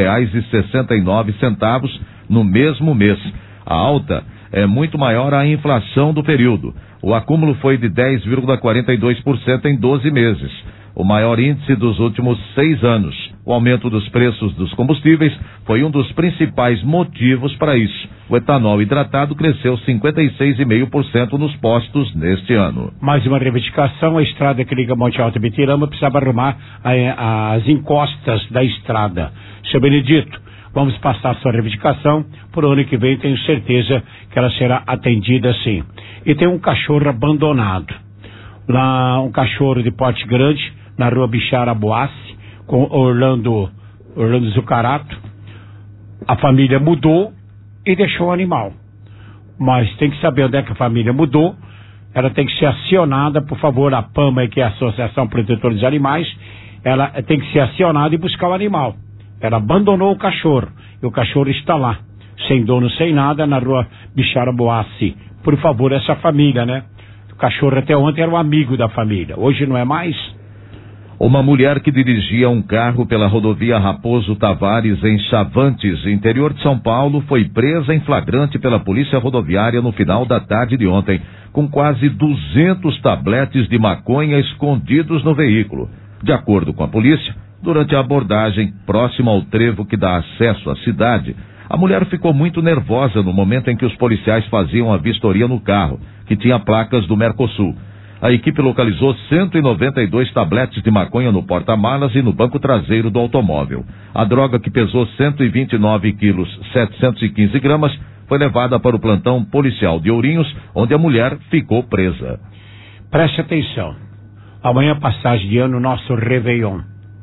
4,69 no mesmo mês. A alta é muito maior à inflação do período. O acúmulo foi de 10,42% em 12 meses, o maior índice dos últimos 6 anos. O aumento dos preços dos combustíveis foi um dos principais motivos para isso. O etanol hidratado cresceu 56,5% nos postos neste ano. Mais uma reivindicação: a estrada que liga Monte Alto e Bitirama precisava arrumar as encostas da estrada. Seu Benedito, vamos passar a sua reivindicação. Por ano que vem tenho certeza que ela será atendida sim. E tem um cachorro abandonado. Lá, um cachorro de porte grande, na rua Bichara Boassi, com Orlando Zucarato. A família mudou e deixou o animal. Mas tem que saber onde é que a família mudou. Ela tem que ser acionada, por favor, a PAMA, que é a Associação Protetora dos Animais, ela tem que ser acionada e buscar o animal. Ela abandonou o cachorro, e o cachorro está lá, sem dono, sem nada, na rua Bichara Boassi. Por favor, essa família, né? O cachorro até ontem era um amigo da família, hoje não é mais. Uma mulher que dirigia um carro pela rodovia Raposo Tavares, em Chavantes, interior de São Paulo, foi presa em flagrante pela Polícia Rodoviária no final da tarde de ontem, com quase 200 tabletes de maconha escondidos no veículo. De acordo com a polícia, durante a abordagem próxima ao trevo que dá acesso à cidade, a mulher ficou muito nervosa no momento em que os policiais faziam a vistoria no carro, que tinha placas do Mercosul. A equipe localizou 192 tabletes de maconha no porta-malas e no banco traseiro do automóvel. A droga, que pesou 129 quilos 715 gramas, foi levada para o plantão policial de Ourinhos, onde a mulher ficou presa. Preste atenção. Amanhã, passagem de ano, nosso Réveillon.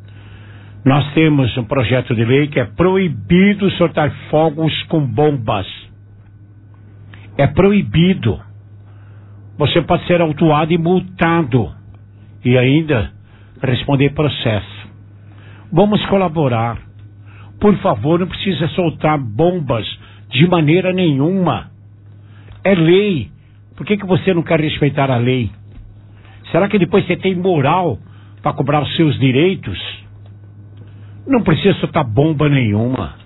Nós temos um projeto de lei que é proibido soltar fogos com bombas. É proibido. Você pode ser autuado e multado e ainda responder processo. Vamos colaborar. Por favor, não precisa soltar bombas de maneira nenhuma. É lei. Por que você não quer respeitar a lei? Será que depois você tem moral para cobrar os seus direitos? Não precisa soltar bomba nenhuma.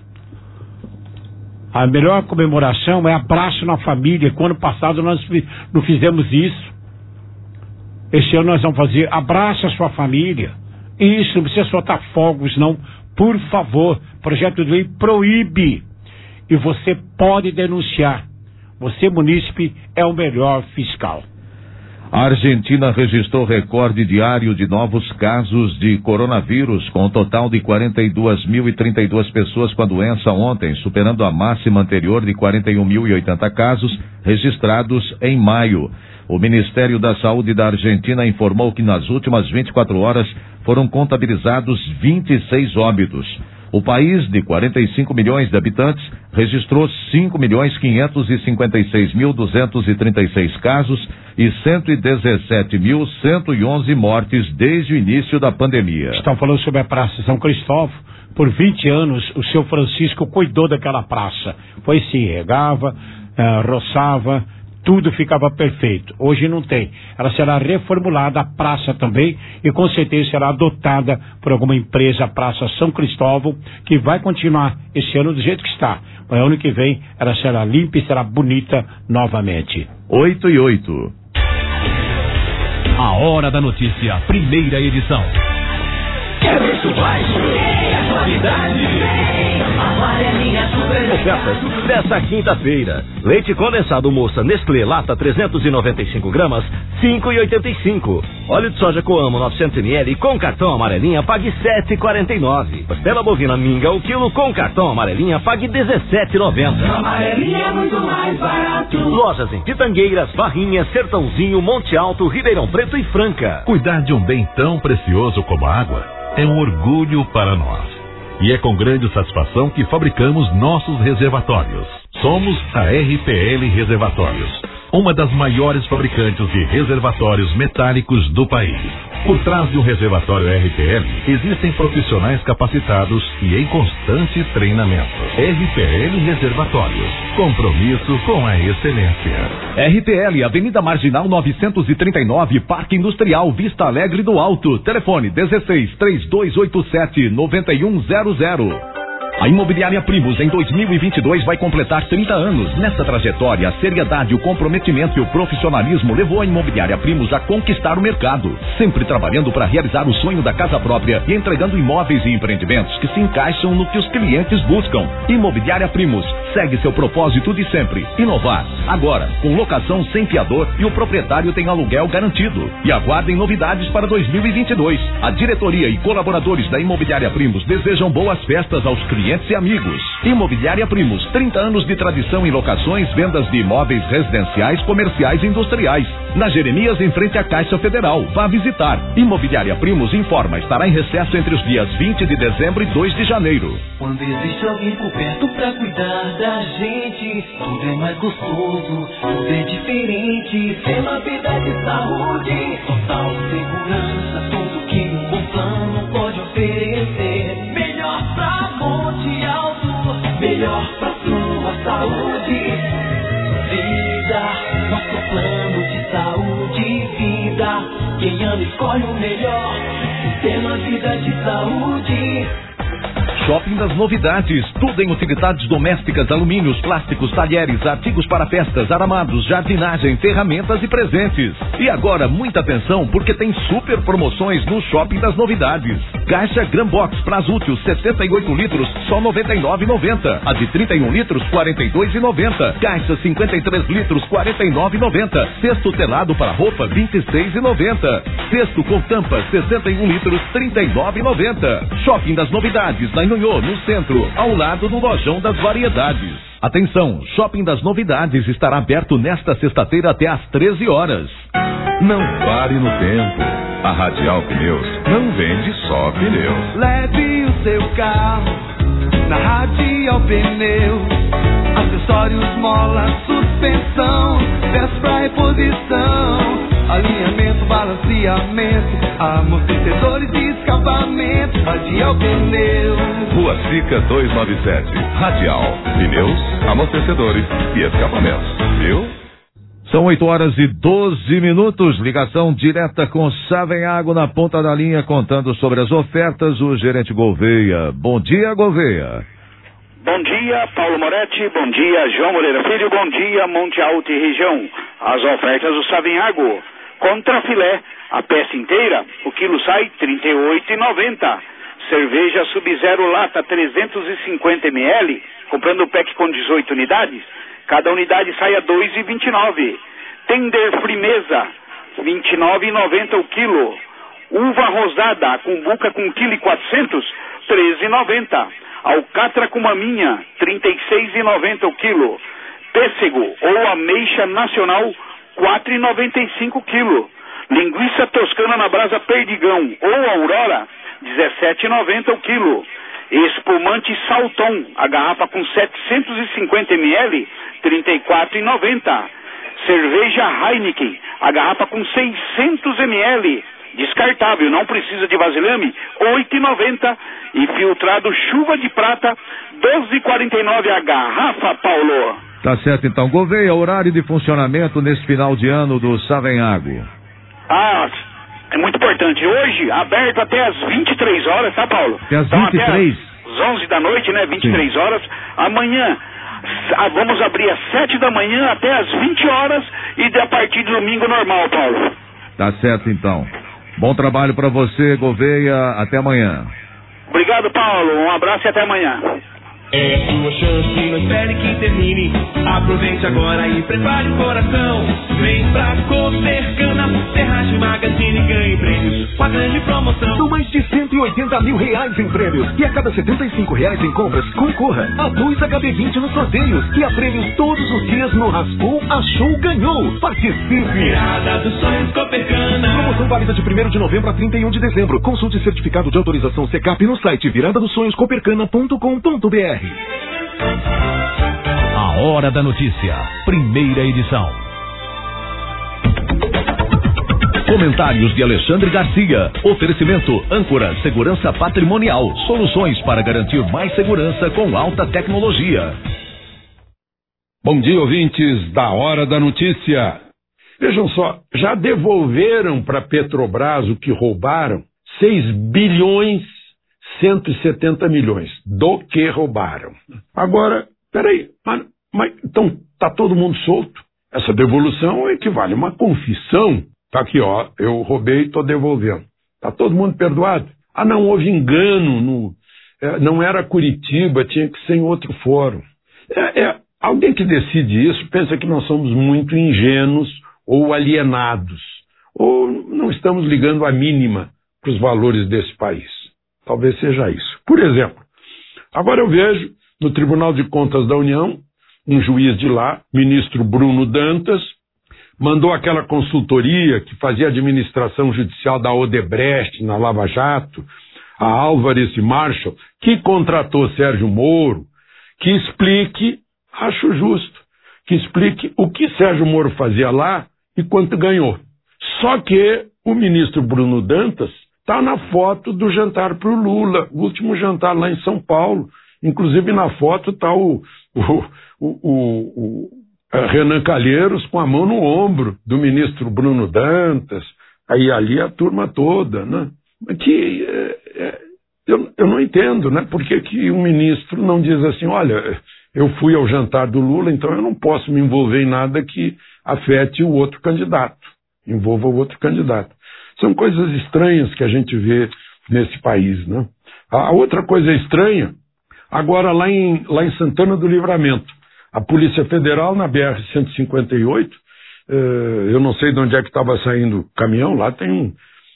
A melhor comemoração é abraço na família. Quando ano passado nós não fizemos isso. Esse ano nós vamos fazer abraço a sua família. Isso, não precisa soltar fogos não. Por favor, o projeto de lei proíbe. E você pode denunciar. Você, munícipe, é o melhor fiscal. A Argentina registrou recorde diário de novos casos de coronavírus, com um total de 42.032 pessoas com a doença ontem, superando a máxima anterior de 41.080 casos registrados em maio. O Ministério da Saúde da Argentina informou que nas últimas 24 horas foram contabilizados 26 óbitos. O país, de 45 milhões de habitantes, registrou 5.556.236 casos e 117.111 mortes desde o início da pandemia. Estão falando sobre a Praça São Cristóvão. Por 20 anos, o seu Francisco cuidou daquela praça. Foi se regava, roçava, tudo ficava perfeito. Hoje não tem. Ela será reformulada, a praça também, e com certeza será adotada por alguma empresa, a Praça São Cristóvão, que vai continuar esse ano do jeito que está. Mas ano que vem ela será limpa e será bonita novamente. 8:08. A Hora da Notícia, primeira edição. Quer preço baixo? É novidade. Amarelinha Super. Ofertas desta quinta-feira. Leite condensado moça Nestlé lata 395 gramas, 5,85. Óleo de soja Coamo 900 ml com cartão amarelinha, pague 7,49. Costela bovina minga 1 quilo com cartão amarelinha, pague 17,90. Amarelinha é muito mais barato. Lojas em Pitangueiras, Barrinha, Sertãozinho, Monte Alto, Ribeirão Preto e Franca. Cuidar de um bem tão precioso como a água é um orgulho para nós. E é com grande satisfação que fabricamos nossos reservatórios. Somos a RPL Reservatórios, uma das maiores fabricantes de reservatórios metálicos do país. Por trás de um reservatório RPL, existem profissionais capacitados e em constante treinamento. RPL Reservatórios, compromisso com a excelência. RPL, Avenida Marginal 939, Parque Industrial, Vista Alegre do Alto. Telefone 16-3287-9100. A Imobiliária Primos em 2022 vai completar 30 anos. Nessa trajetória, a seriedade, o comprometimento e o profissionalismo levou a Imobiliária Primos a conquistar o mercado, sempre trabalhando para realizar o sonho da casa própria e entregando imóveis e empreendimentos que se encaixam no que os clientes buscam. Imobiliária Primos segue seu propósito de sempre, inovar. Agora, com locação sem fiador e o proprietário tem aluguel garantido. E aguardem novidades para 2022. A diretoria e colaboradores da Imobiliária Primos desejam boas festas aos clientes e amigos. Imobiliária Primos, 30 anos de tradição em locações, vendas de imóveis residenciais, comerciais e industriais. Na Jeremias, em frente à Caixa Federal. Vá visitar. Imobiliária Primos informa, estará em recesso entre os dias 20 de dezembro e 2 de janeiro. Quando existe alguém por perto pra cuidar da gente, tudo é mais gostoso, tudo é diferente. Tem uma vida de saúde, total segurança, tudo que um bom plano pode oferecer. Melhor pra Monte Alto, melhor pra sua saúde. Vida, nosso plano de saúde e vida. Quem ama escolhe o melhor, Sistema Vida de Saúde. Shopping das Novidades, tudo em utilidades domésticas, alumínios, plásticos, talheres, artigos para festas, aramados, jardinagem, ferramentas e presentes. E agora, muita atenção, porque tem super promoções no Shopping das Novidades. Caixa Grambox Prazútil 78 litros, só R$ 99,90. A de 31 litros, R$ 42,90. Caixa 53 litros, R$ 49,90. Cesto telado para roupa, R$ 26,90. Cesto com tampa, 61 litros, R$ 39,90. Shopping das Novidades, na Inhonhô, no centro, ao lado do Lojão das Variedades. Atenção, Shopping das Novidades estará aberto nesta sexta-feira até às 13 horas. Não pare no tempo. A Radial Pneus não vende só pneus. Leve o seu carro na Radial Pneus. Acessórios, mola, suspensão, peças pra reposição, alinhamento, balanceamento, amortecedores e escapamento. Radial Pneus. Rua Sica 297. Radial Pneus, amortecedores e escapamentos. Viu? São 8h12. Ligação direta com Savenhago na ponta da linha, contando sobre as ofertas, o gerente Gouveia. Bom dia, Gouveia. Bom dia, Paulo Moretti. Bom dia, João Moreira Filho. Bom dia, Monte Alto e região. As ofertas do Savenhago. Contra filé, a peça inteira, o quilo sai R$ 38,90. Cerveja Sub-Zero lata 350 ml, comprando o pack com 18 unidades, cada unidade sai a R$ 2,29. Tender Frimeza, R$ 29,90 o quilo. Uva rosada, cumbuca com 1,4 kg, R$ 13,90. Alcatra com maminha, R$ 36,90 o quilo. Pêssego ou ameixa nacional, R$ 4,95 o quilo. Linguiça toscana na brasa Perdigão ou Aurora, R$ 17,90 o quilo. Espumante Salton, a garrafa com 750 ml, R$ 34,90. Cerveja Heineken, a garrafa com 600 ml, descartável, não precisa de vasilhame, R$ 8,90. E filtrado Chuva de Prata, R$ 12,49 a garrafa, Paulo. Tá certo, então. Gouveia, horário de funcionamento nesse final de ano do Savenhago. É muito importante. Hoje, aberto até às 23 horas, tá, Paulo? Até às 23? Até às 11 da noite, né? 23 Sim. horas. Amanhã, vamos abrir às 7 da manhã até às 20 horas e a partir do domingo normal, Paulo. Tá certo, então. Bom trabalho pra você, Gouveia. Até amanhã. Obrigado, Paulo. Um abraço e até amanhã. É sua chance, não espere que termine. Aproveite agora e prepare o coração. Vem pra Copercana, Ferragem Magazine, ganhe prêmios com a grande promoção. São mais de R$180 mil em prêmios. E a cada R$75 em compras, concorra a 2 HB20 nos sorteios. E a prêmios todos os dias no Raspou, Achou, Ganhou. Participe! Virada dos Sonhos Copercana. Promoção válida de 1º de novembro a 31 de dezembro. Consulte certificado de autorização Secap no site viradadosonhoscopercana.com.br. A Hora da Notícia, primeira edição. Comentários de Alexandre Garcia. Oferecimento Âncora Segurança Patrimonial. Soluções para garantir mais segurança com alta tecnologia. Bom dia, ouvintes da Hora da Notícia. Vejam só, já devolveram para a Petrobras o que roubaram? 6 bilhões 170 milhões do que roubaram. Agora, peraí, mas então tá todo mundo solto? Essa devolução equivale a uma confissão. Tá aqui, ó, eu roubei e tô devolvendo. Tá todo mundo perdoado? Ah, não, houve engano, não era Curitiba, tinha que ser em outro fórum. Alguém que decide isso pensa que nós somos muito ingênuos ou alienados, ou não estamos ligando a mínima para os valores desse país. Talvez seja isso. Por exemplo, agora eu vejo no Tribunal de Contas da União, um juiz de lá, ministro Bruno Dantas, mandou aquela consultoria que fazia administração judicial da Odebrecht na Lava Jato, a Álvares e Marshall, que contratou Sérgio Moro, que explique, acho justo, que explique o que Sérgio Moro fazia lá e quanto ganhou. Só que o ministro Bruno Dantas está na foto do jantar para o Lula, o último jantar lá em São Paulo. Inclusive na foto está o Renan Calheiros com a mão no ombro do ministro Bruno Dantas, aí ali a turma toda, né? Eu não entendo, né? Por que um ministro não diz assim, olha, eu fui ao jantar do Lula, então eu não posso me envolver em nada que afete o outro candidato, envolva o outro candidato. São coisas estranhas que a gente vê nesse país, né? A outra coisa estranha, agora lá em Santana do Livramento, a Polícia Federal na BR-158, eu não sei de onde é que estava saindo o caminhão, lá tem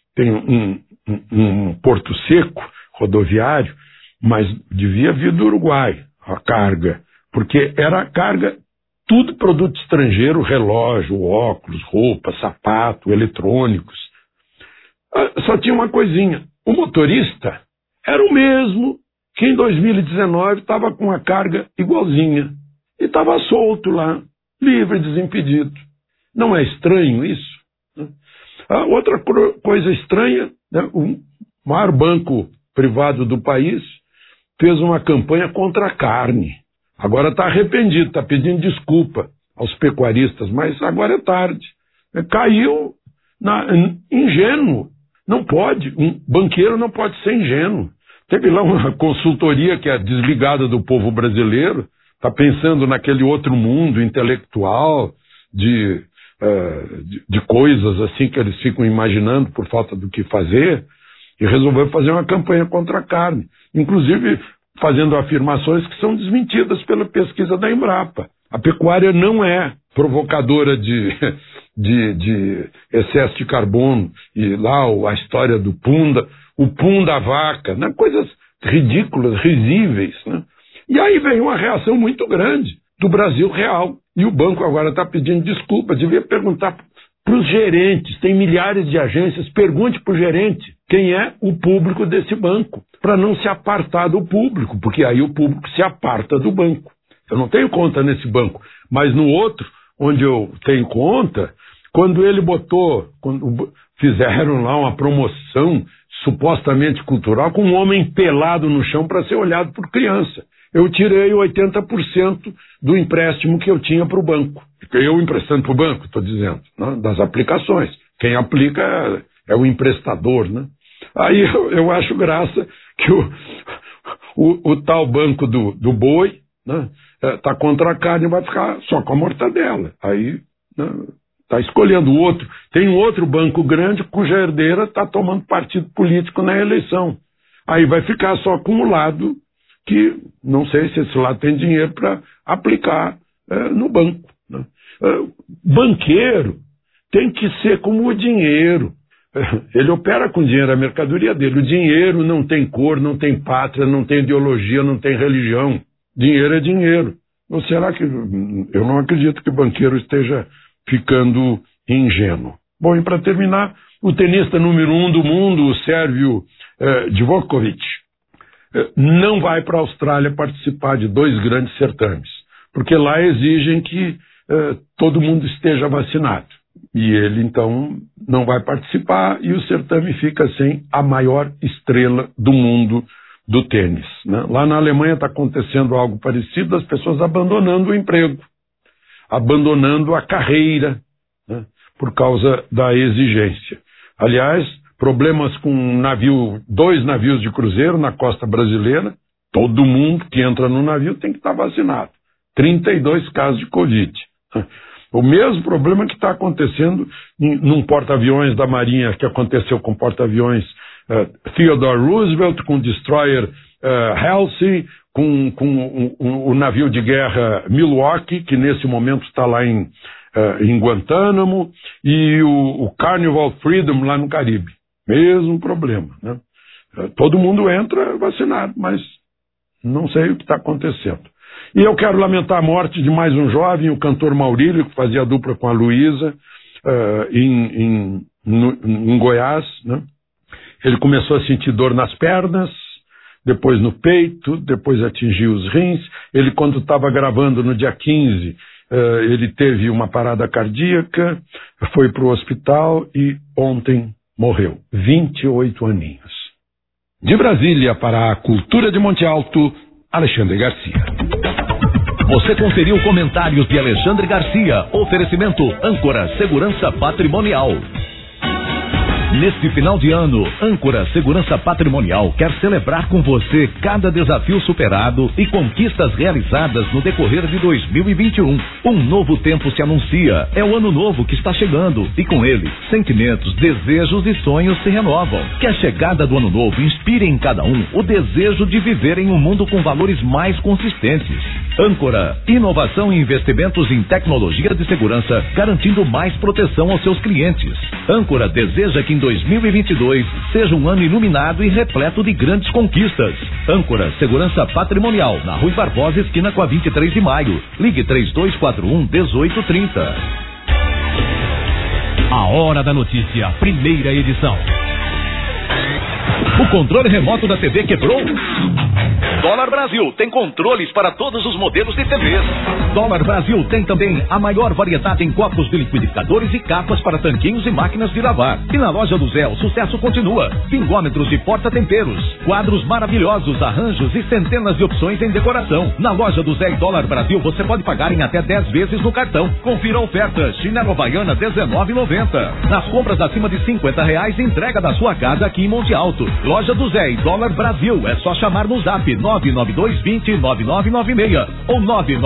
um porto seco, rodoviário, mas devia vir do Uruguai a carga, porque era a carga, tudo produto estrangeiro, relógio, óculos, roupa, sapato, eletrônicos. Só tinha uma coisinha, o motorista era o mesmo que em 2019 estava com a carga igualzinha e estava solto lá, livre, desimpedido. Não é estranho isso? Outra coisa estranha, né? O maior banco privado do país fez uma campanha contra a carne. Agora está arrependido, está pedindo desculpa aos pecuaristas, mas agora é tarde. Caiu ingênuo. Não pode, um banqueiro não pode ser ingênuo. Teve lá uma consultoria que é desligada do povo brasileiro, está pensando naquele outro mundo intelectual de coisas assim que eles ficam imaginando por falta do que fazer, e resolveu fazer uma campanha contra a carne, inclusive fazendo afirmações que são desmentidas pela pesquisa da Embrapa. A pecuária não é provocadora de excesso de carbono, e lá a história do Punda, o pum da vaca, né? Coisas ridículas, risíveis, né? E aí vem uma reação muito grande do Brasil Real, e o banco agora está pedindo desculpa. Devia perguntar para os gerentes, tem milhares de agências, pergunte para o gerente quem é o público desse banco, para não se apartar do público, porque aí o público se aparta do banco. Eu não tenho conta nesse banco, mas no outro, onde eu tenho conta, Quando ele quando fizeram lá uma promoção supostamente cultural com um homem pelado no chão para ser olhado por criança. Eu tirei 80% do empréstimo que eu tinha para o banco. Eu emprestando para o banco, estou dizendo, né, das aplicações. Quem aplica é o emprestador, né? Aí eu acho graça que o tal banco do boi, né, tá contra a carne e vai ficar só com a mortadela. Aí, né, tá escolhendo o outro. Tem um outro banco grande cuja herdeira está tomando partido político na eleição. Aí vai ficar só com o lado que não sei se esse lado tem dinheiro para aplicar no banco, né? Banqueiro tem que ser como o dinheiro. Ele opera com dinheiro, a mercadoria dele. O dinheiro não tem cor, não tem pátria, não tem ideologia, não tem religião. Dinheiro é dinheiro. Ou será que... Eu não acredito que o banqueiro esteja ficando ingênuo. Bom, e para terminar, o tenista número 1 do mundo, o sérvio Djokovic, não vai para a Austrália participar de 2 grandes certames, porque lá exigem que todo mundo esteja vacinado. E ele, então, não vai participar e o certame fica sem a maior estrela do mundo do tênis, né? Lá na Alemanha está acontecendo algo parecido, as pessoas abandonando o emprego, abandonando a carreira, né, por causa da exigência. Aliás, problemas com 2 navios de cruzeiro na costa brasileira, todo mundo que entra no navio tem que estar vacinado. 32 casos de Covid. O mesmo problema que está acontecendo num porta-aviões da Marinha, que aconteceu com o porta-aviões Theodore Roosevelt, com o destroyer Halsey, com o navio de guerra Milwaukee, que nesse momento está lá em Guantánamo, e o Carnival Freedom lá no Caribe. Mesmo problema, né? Todo mundo entra vacinado, mas não sei o que está acontecendo. E eu quero lamentar a morte de mais um jovem, o cantor Maurílio, que fazia dupla com a Luísa, em Goiás, né? Ele começou a sentir dor nas pernas, depois no peito, depois atingiu os rins. Ele, quando estava gravando no dia 15, ele teve uma parada cardíaca, foi para o hospital e ontem morreu. 28 aninhos. De Brasília para a Cultura de Monte Alto, Alexandre Garcia. Você conferiu comentários de Alexandre Garcia. Oferecimento Âncora Segurança Patrimonial. Neste final de ano, Âncora Segurança Patrimonial quer celebrar com você cada desafio superado e conquistas realizadas no decorrer de 2021. Um novo tempo se anuncia. É o ano novo que está chegando e com ele, sentimentos, desejos e sonhos se renovam. Que a chegada do ano novo inspire em cada um o desejo de viver em um mundo com valores mais consistentes. Âncora, inovação e investimentos em tecnologia de segurança, garantindo mais proteção aos seus clientes. Âncora deseja que em 2022 seja um ano iluminado e repleto de grandes conquistas. Âncora Segurança Patrimonial, na Rui Barbosa, esquina com a 23 de maio. Ligue 3241-1830. A Hora da Notícia, primeira edição. O controle remoto da TV quebrou? Dólar Brasil tem controles para todos os modelos de TVs. Dólar Brasil tem também a maior variedade em copos de liquidificadores e capas para tanquinhos e máquinas de lavar. E na loja do Zé, o sucesso continua. Pingômetros e porta-temperos, quadros maravilhosos, arranjos e centenas de opções em decoração. Na loja do Zé e Dólar Brasil você pode pagar em até 10 vezes no cartão. Confira a oferta. Chinelo Havaiana R$19,90. Nas compras acima de R$50, entrega da sua casa aqui em Monte Alto. Loja do Zé e Dólar Brasil. É só chamar no zap 99220-9996 ou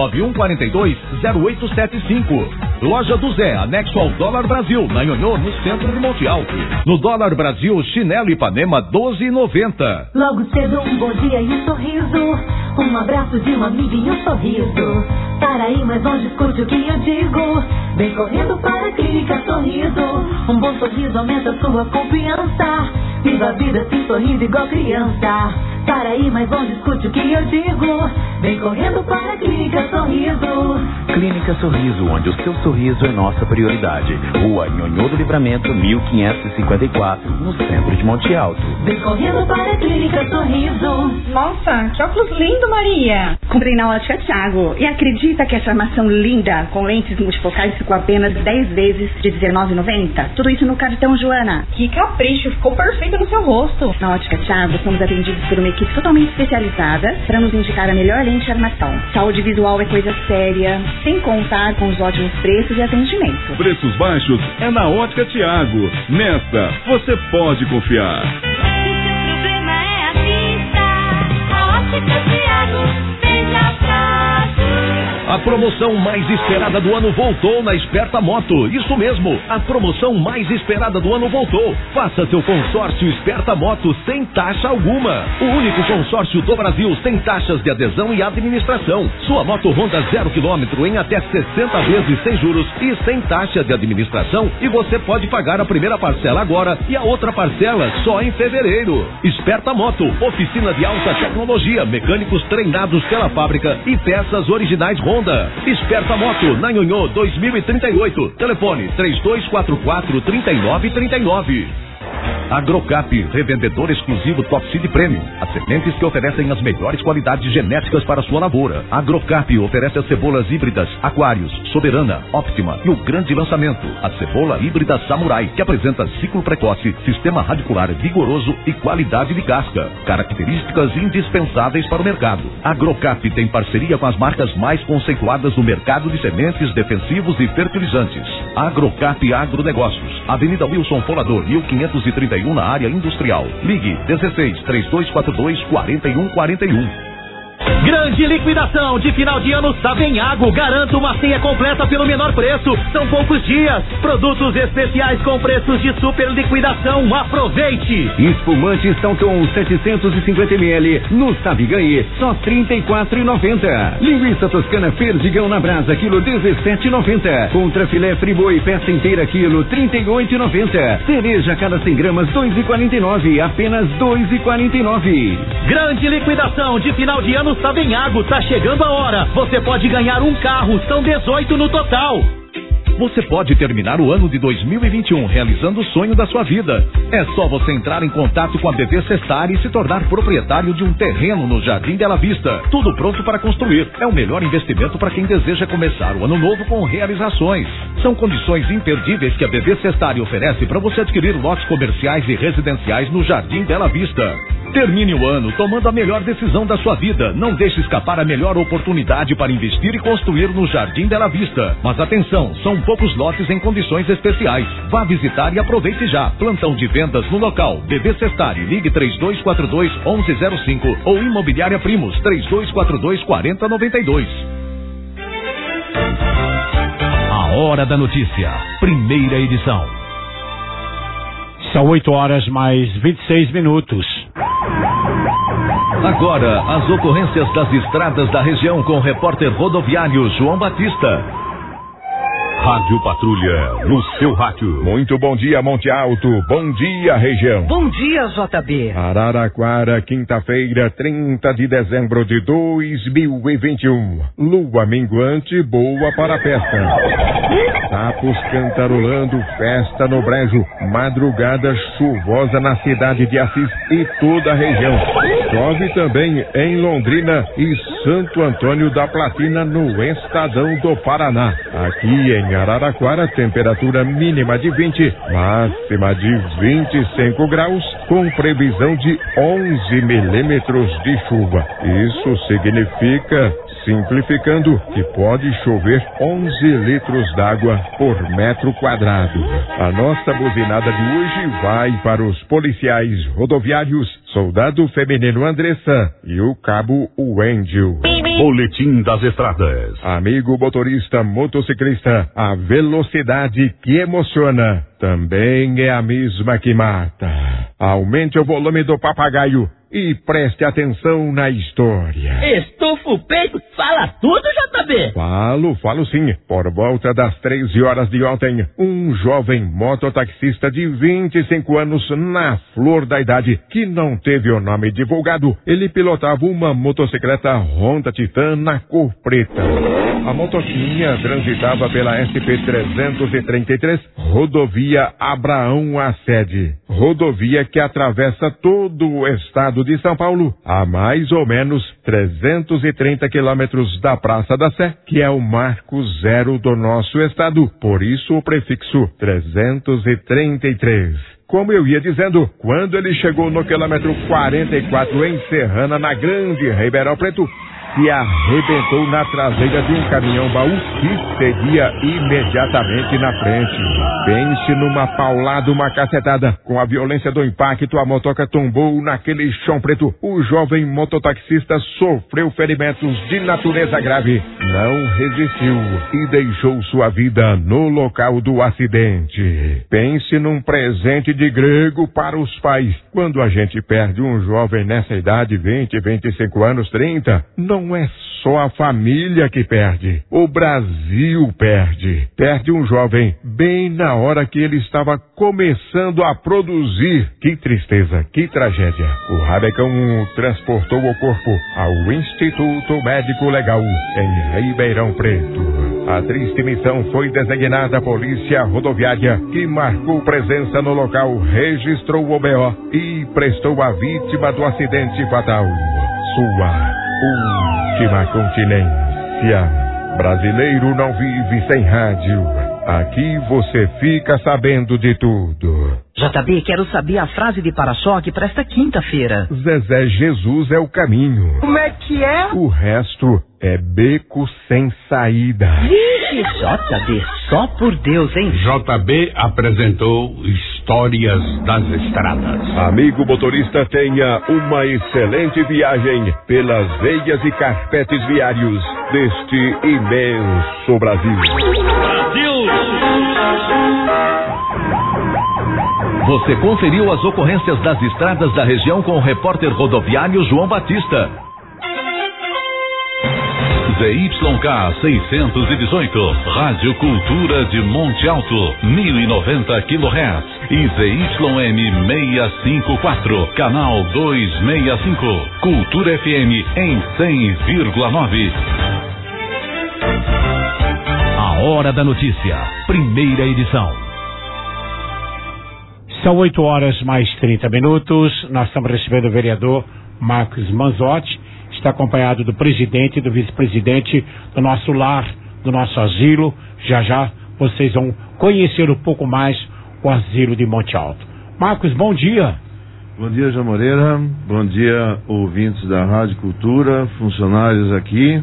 99142-0875. Loja do Zé, anexo ao Dólar Brasil, na Ionhô, no centro de Monte Alto. No Dólar Brasil, chinelo Ipanema R$12,90. Logo cedo, um bom dia e um sorriso. Um abraço de uma amiga e um sorriso. Para ir mais longe, escute o que eu digo. Vem correndo para a Clínica Sorriso. Um bom sorriso aumenta sua confiança. Viva a vida assim sorrindo igual criança. Para ir mais longe, escute o que eu digo. Vem correndo para a Clínica Sorriso. Clínica Sorriso, onde o seu sorriso é nossa prioridade. Rua Nhonhô do Livramento, 1554, no centro de Monte Alto. Vem correndo para a Clínica Sorriso. Nossa, que óculos lindo, Maria. Comprei na Ótica Thiago. E acredita que essa armação linda, com lentes multifocais, ficou apenas 10 vezes de R$19,90? Tudo isso no cartão Joana. Que capricho, ficou perfeito no seu rosto. Na Ótica Thiago, somos atendidos por uma equipe totalmente especializada para nos indicar a melhor lente de armação. Saúde visual é coisa séria, sem contar com os ótimos preços e atendimento. Preços baixos é na Ótica Thiago. Nesta, você pode confiar. A promoção mais esperada do ano voltou na Esperta Moto. Isso mesmo, a promoção mais esperada do ano voltou. Faça seu consórcio Esperta Moto sem taxa alguma. O único consórcio do Brasil sem taxas de adesão e administração. Sua moto Honda 0 km em até 60 vezes sem juros e sem taxa de administração. E você pode pagar a primeira parcela agora e a outra parcela só em fevereiro. Esperta Moto, oficina de alta tecnologia, mecânicos treinados pela fábrica e peças originais Honda. Esperta Moto, na Nhonhô 2038. Telefone 3244-3939. Agrocap, revendedor exclusivo Top Seed Premium. As sementes que oferecem as melhores qualidades genéticas para a sua lavoura. Agrocap oferece as cebolas híbridas Aquários, Soberana, Optima e o grande lançamento, a cebola híbrida Samurai, que apresenta ciclo precoce, sistema radicular vigoroso e qualidade de casca. Características indispensáveis para o mercado. Agrocap tem parceria com as marcas mais conceituadas no mercado de sementes, defensivos e fertilizantes. Agrocap Agronegócios, Avenida Wilson Folador, 1531 na área industrial. Ligue 16-3242-4141. Grande liquidação de final de ano Savenhago. Garanta uma ceia completa pelo menor preço. São poucos dias. Produtos especiais com preços de super liquidação. Aproveite. Espumante Stalton 750 ml no Sabe Ganhe, só R$ 34,90. Linguiça toscana Perdigão na brasa, quilo R$ 17,90. Contra filé friboi peça inteira, quilo R$ 38,90. Cereja cada 100 gramas R$ 2,49, apenas R$ 2,49. Grande liquidação de final de ano Savenhago, tá chegando a hora. Você pode ganhar um carro, são 18 no total. Você pode terminar o ano de 2021 realizando o sonho da sua vida. É só você entrar em contato com a BV Sestari e se tornar proprietário de um terreno no Jardim Bela Vista. Tudo pronto para construir. É o melhor investimento para quem deseja começar o ano novo com realizações. São condições imperdíveis que a BV Sestari oferece para você adquirir lotes comerciais e residenciais no Jardim Bela Vista. Termine o ano tomando a melhor decisão da sua vida. Não deixe escapar a melhor oportunidade para investir e construir no Jardim Bela Vista. Mas atenção, são poucos lotes em condições especiais. Vá visitar e aproveite já. Plantão de vendas no local. BV Sestari, ligue 3242-1105 ou Imobiliária Primos, 3242-4092. A Hora da Notícia, primeira edição. São 8h mais 26 minutos. Agora, as ocorrências das estradas da região com o repórter rodoviário João Batista. Rádio Patrulha, no seu rádio. Muito bom dia, Monte Alto. Bom dia, região. Bom dia, JB. Araraquara, quinta-feira, 30 de dezembro de 2021. Lua minguante, boa para a festa. Sapos cantarolando, festa no brejo. Madrugada chuvosa na cidade de Assis e toda a região. Chove também em Londrina e Santo Antônio da Platina, no estadão do Paraná. Aqui em Araraquara, temperatura mínima de 20, máxima de 25 graus, com previsão de 11 milímetros de chuva. Isso significa, simplificando, que pode chover 11 litros d'água por metro quadrado. A nossa buzinada de hoje vai para os policiais rodoviários, soldado feminino Andressa e o cabo Wendel. Boletim das estradas. Amigo motorista motociclista, a velocidade que emociona também é a mesma que mata. Aumente o volume do papagaio e preste atenção na história. Estufa o peito, fala tudo, JB. Falo sim. Por volta das 13 horas de ontem, um jovem mototaxista de 25 anos, na flor da idade, que não teve o nome divulgado, ele pilotava uma motocicleta Honda Titan na cor preta. A motoquinha transitava pela SP-333, rodovia Abraão Assede, rodovia que atravessa todo o estado de São Paulo, a mais ou menos 330 quilômetros da Praça da Sé, que é o marco zero do nosso estado, por isso o prefixo 333. Como eu ia dizendo, quando ele chegou no quilômetro 44 em Serrana, na Grande Ribeirão Preto, se arrebentou na traseira de um caminhão-baú que seguia imediatamente na frente. Pense numa paulada, uma cacetada. Com a violência do impacto, a motoca tombou naquele chão preto. O jovem mototaxista sofreu ferimentos de natureza grave. Não resistiu e deixou sua vida no local do acidente. Pense num presente de grego para os pais. Quando a gente perde um jovem nessa idade, 20, 25 anos, 30, não é só a família que perde. O Brasil perde. Perde um jovem bem na hora que ele estava começando a produzir. Que tristeza, que tragédia. O Rabecão transportou o corpo ao Instituto Médico Legal em Ribeirão Preto. A triste missão foi designada a Polícia Rodoviária, que marcou presença no local, registrou o BO e prestou a vítima do acidente fatal sua última continência. Brasileiro não vive sem rádio. Aqui você fica sabendo de tudo. JB, quero saber a frase de para-choque para esta quinta-feira. Zezé Jesus é o caminho. Como é que é? O resto é beco sem saída. Vixe, JB, só por Deus, hein? JB apresentou Histórias das Estradas. Amigo motorista, tenha uma excelente viagem pelas veias e carpetes viários deste imenso Brasil. Você conferiu as ocorrências das estradas da região com o repórter rodoviário João Batista. ZYK 618, Rádio Cultura de Monte Alto, 1090 kHz. E ZYM 654, canal 265, Cultura FM em 100,9. A Hora da Notícia, primeira edição. São 8 horas mais 30 minutos. Nós estamos recebendo o vereador Marcos Manzotti. Está acompanhado do presidente e do vice-presidente do nosso lar, do nosso asilo. Já vocês vão conhecer um pouco mais o asilo de Monte Alto. Marcos, bom dia. Bom dia, João Moreira. Bom dia, ouvintes da Rádio Cultura, funcionários aqui,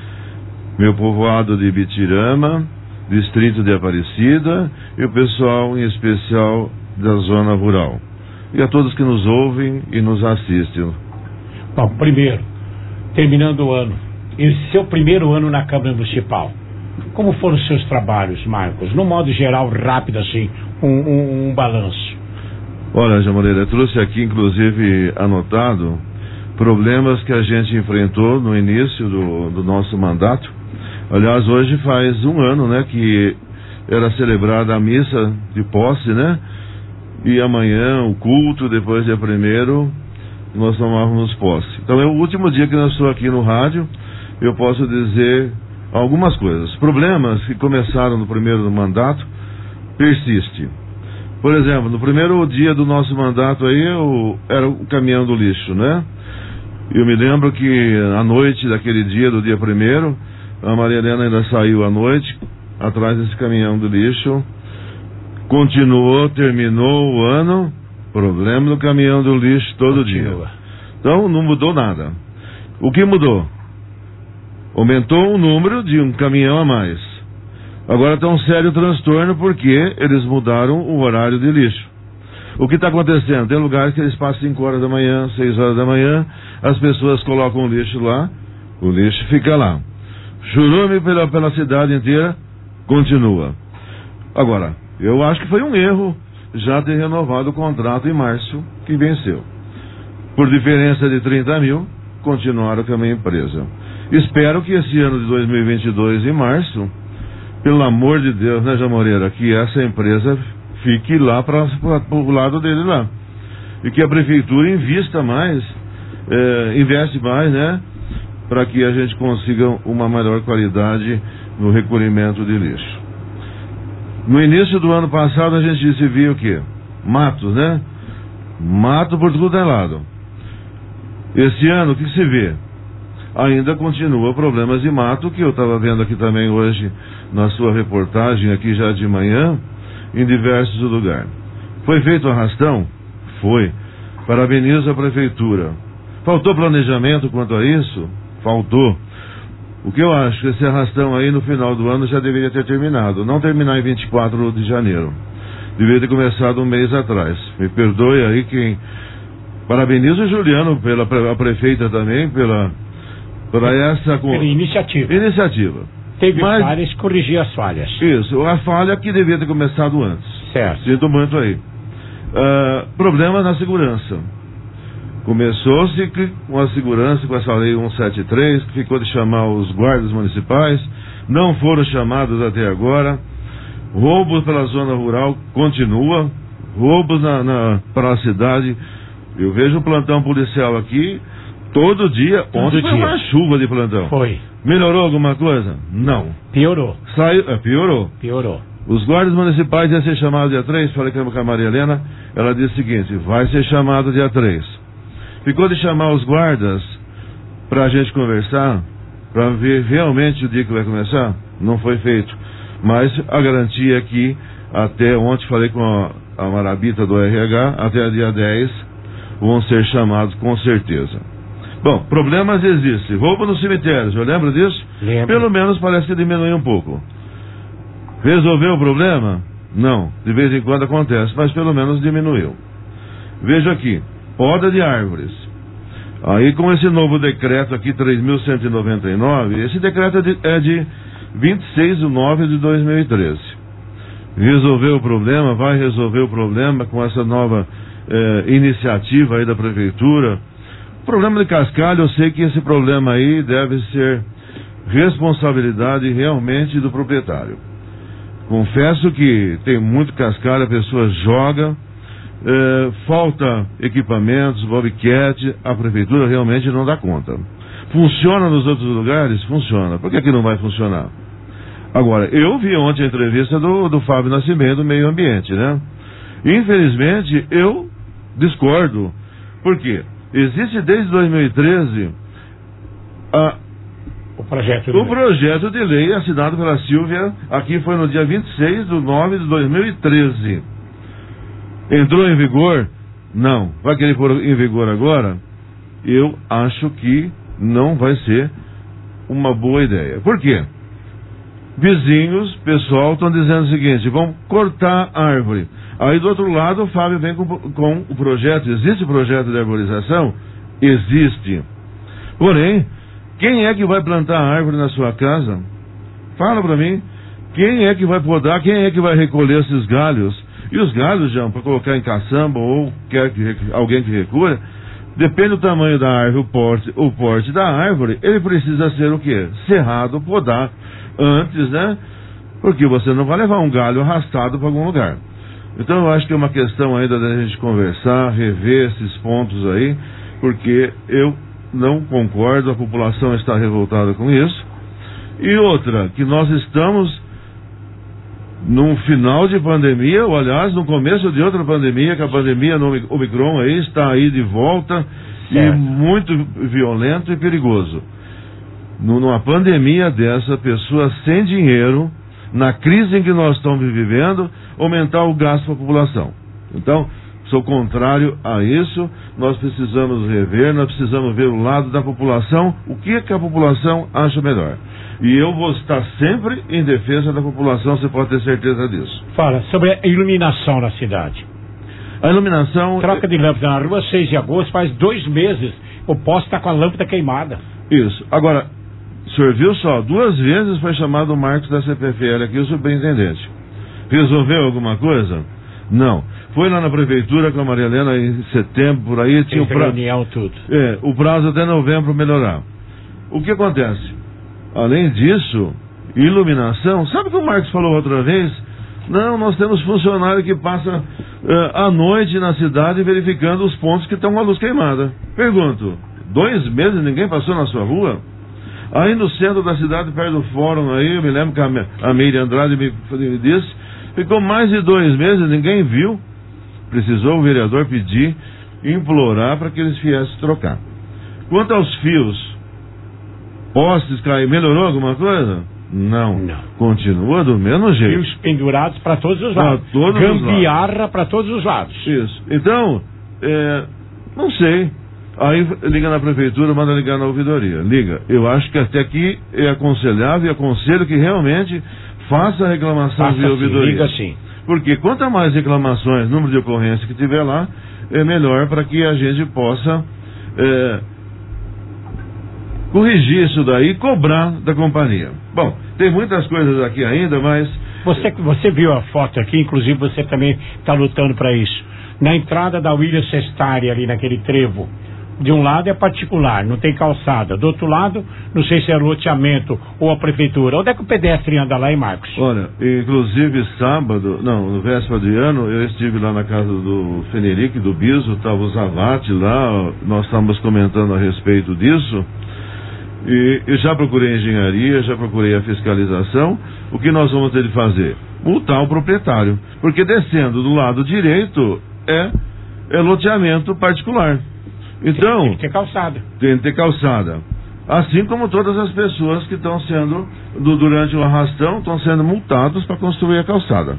meu povoado de Bitirama, distrito de Aparecida e o pessoal em especial da zona rural. E a todos que nos ouvem e nos assistem. Bom, primeiro, terminando o ano, esse seu primeiro ano na Câmara Municipal, como foram os seus trabalhos, Marcos? No modo geral, rápido assim, um balanço. Olha, João Moreira, eu trouxe aqui, inclusive, anotado, problemas que a gente enfrentou no início do nosso mandato. Aliás, hoje faz um ano, né, que era celebrada a missa de posse, né? E amanhã o culto, depois dia 1º, nós tomávamos posse. Então é o último dia que nós estou aqui no rádio, eu posso dizer algumas coisas. Problemas que começaram no primeiro mandato, persistem. Por exemplo, no primeiro dia do nosso mandato aí, era o caminhão do lixo, né? Eu me lembro que à noite daquele dia, do dia 1º, a Maria Helena ainda saiu à noite, atrás desse caminhão do lixo. Continuou, terminou o ano, problema do caminhão do lixo todo dia. Então não mudou nada. O que mudou? Aumentou o número de um caminhão a mais. Agora está um sério transtorno porque eles mudaram o horário de lixo. O que está acontecendo? Tem lugares que eles passam 5 horas da manhã, 6 horas da manhã, as pessoas colocam o lixo lá, o lixo fica lá. Churume pela cidade inteira, continua. Agora, eu acho que foi um erro já ter renovado o contrato em março, que venceu. por diferença de 30 mil, continuaram com a minha empresa. Espero que esse ano de 2022, em março, pelo amor de Deus, né, João Moreira, que essa empresa fique lá para o lado dele lá. E que a prefeitura investe mais, né, para que a gente consiga uma maior qualidade no recolhimento de lixo. No início do ano passado a gente se viu o quê? Matos, né? Mato por tudo é lado. Esse ano o que se vê? Ainda continua problemas de mato, que eu estava vendo aqui também hoje na sua reportagem aqui já de manhã, em diversos lugares. Foi feito arrastão? Foi. Parabenizo a prefeitura. Faltou planejamento quanto a isso? Faltou. O que eu acho que esse arrastão aí no final do ano já deveria ter terminado. Não terminar em 24 de janeiro. Deveria ter começado um mês atrás. Me perdoe aí quem... Parabenizo o Juliano, a prefeita também, pela essa... Pela iniciativa. Teve falhas, corrigir as falhas. Isso, a falha que devia ter começado antes. Certo. Sinto muito aí. Problema na segurança. Começou-se com a segurança, com essa lei 173, que ficou de chamar os guardas municipais, não foram chamados até agora. Roubos pela zona rural continua, roubos para a cidade. Eu vejo o plantão policial aqui todo dia. Ontem foi uma chuva de plantão. Foi. Melhorou alguma coisa? Não. Piorou. Piorou. Os guardas municipais iam ser chamados dia 3, falei com a Maria Helena, ela disse o seguinte, vai ser chamado dia 3. Ficou de chamar os guardas para a gente conversar, para ver realmente o dia que vai começar? Não foi feito. Mas a garantia é que até ontem falei com a Marabita do RH, até dia 10 vão ser chamados com certeza. Bom, problemas existem. Roubo nos cemitérios, eu lembro disso? Lembro. Pelo menos parece que diminuiu um pouco. Resolveu o problema? Não. De vez em quando acontece, mas pelo menos diminuiu. Veja aqui. Poda de árvores. Aí com esse novo decreto aqui, 3.199, esse decreto é de 26 de 9 de 2013. Resolveu o problema, vai resolver o problema com essa nova iniciativa aí da prefeitura. Problema de cascalho, eu sei que esse problema aí deve ser responsabilidade realmente do proprietário. Confesso que tem muito cascalho, a pessoa joga, falta equipamentos, bobcat, a prefeitura realmente não dá conta. Funciona nos outros lugares? Funciona. Por que aqui não vai funcionar? Agora, eu vi ontem a entrevista do Fábio Nascimento do Meio Ambiente, né? Infelizmente, eu discordo. Por quê? Existe desde 2013 o projeto de lei assinado pela Silvia, aqui foi no dia 26 de 9 de 2013. Entrou em vigor? Não. Vai querer pôr em vigor agora? Eu acho que não vai ser uma boa ideia. Por quê? Vizinhos, pessoal, estão dizendo o seguinte, vão cortar a árvore. Aí do outro lado o Fábio vem com o projeto. Existe projeto de arborização? Existe. Porém, quem é que vai plantar a árvore na sua casa? Fala pra mim. Quem é que vai podar? Quem é que vai recolher esses galhos? E os galhos, João, para colocar em caçamba ou quer que alguém que recolha, depende do tamanho da árvore, o porte da árvore, ele precisa ser o quê? Serrado, podar antes, né? Porque você não vai levar um galho arrastado para algum lugar. Então eu acho que é uma questão ainda da gente conversar, rever esses pontos aí, porque eu não concordo, a população está revoltada com isso. E outra, que nós estamos num final de pandemia, ou aliás, no começo de outra pandemia, que a pandemia no Omicron aí está aí de volta, certo, e muito violento e perigoso. Numa pandemia dessa, pessoas sem dinheiro, na crise em que nós estamos vivendo, aumentar o gasto para a população. Então, sou contrário a isso, nós precisamos rever, nós precisamos ver o lado da população, o que a população acha melhor. E eu vou estar sempre em defesa da população, você pode ter certeza disso. Fala sobre a iluminação na cidade. A iluminação... Troca de lâmpada na rua, 6 de agosto, faz 2 meses, o poste está com a lâmpada queimada. Isso. Agora, o senhor viu só, 2 vezes foi chamado o Marcos da CPFL aqui, o superintendente. Resolveu alguma coisa? Não. Foi lá na prefeitura com a Maria Helena em setembro, por aí, tinha o prazo. Reunião, tudo. O prazo até novembro melhorar. O que acontece? Além disso, iluminação. Sabe o que o Marcos falou outra vez? Não, nós temos funcionário que passa à noite na cidade verificando os pontos que estão com a luz queimada. Pergunto, 2 meses ninguém passou na sua rua? Aí no centro da cidade, perto do fórum aí, eu me lembro que a Meire Andrade me disse, ficou mais de 2 meses, ninguém viu. Precisou o vereador pedir, implorar para que eles viessem trocar. Quanto aos fios, postes cair, melhorou alguma coisa? Não. Continua do mesmo jeito. Fios pendurados para todos os lados. Gambiarra para todos os lados. Isso. Então, não sei. Aí liga na prefeitura, manda ligar na ouvidoria. Liga. Eu acho que até aqui é aconselhável e aconselho que realmente faça a reclamação via ouvidoria. Liga sim. Porque quanto mais reclamações, número de ocorrência que tiver lá, é melhor para que a gente possa corrigir isso daí e cobrar da companhia. Bom, tem muitas coisas aqui ainda, mas... Você viu a foto aqui, inclusive você também está lutando para isso. Na entrada da William Sestari, ali naquele trevo, de um lado é particular, não tem calçada. Do outro lado, não sei se é loteamento ou a prefeitura. Onde é que o pedestre anda lá, hein, Marcos? Olha, inclusive no véspera de ano, eu estive lá na casa do Fenerique, do Biso, estava o Zavati lá, nós estávamos comentando a respeito disso. E eu já procurei a engenharia, já procurei a fiscalização. O que nós vamos ter de fazer? Multar o proprietário. Porque descendo do lado direito é loteamento particular. Então, tem que ter calçada. Tem que ter calçada. Assim como todas as pessoas que estão sendo, durante o arrastão, estão sendo multados para construir a calçada.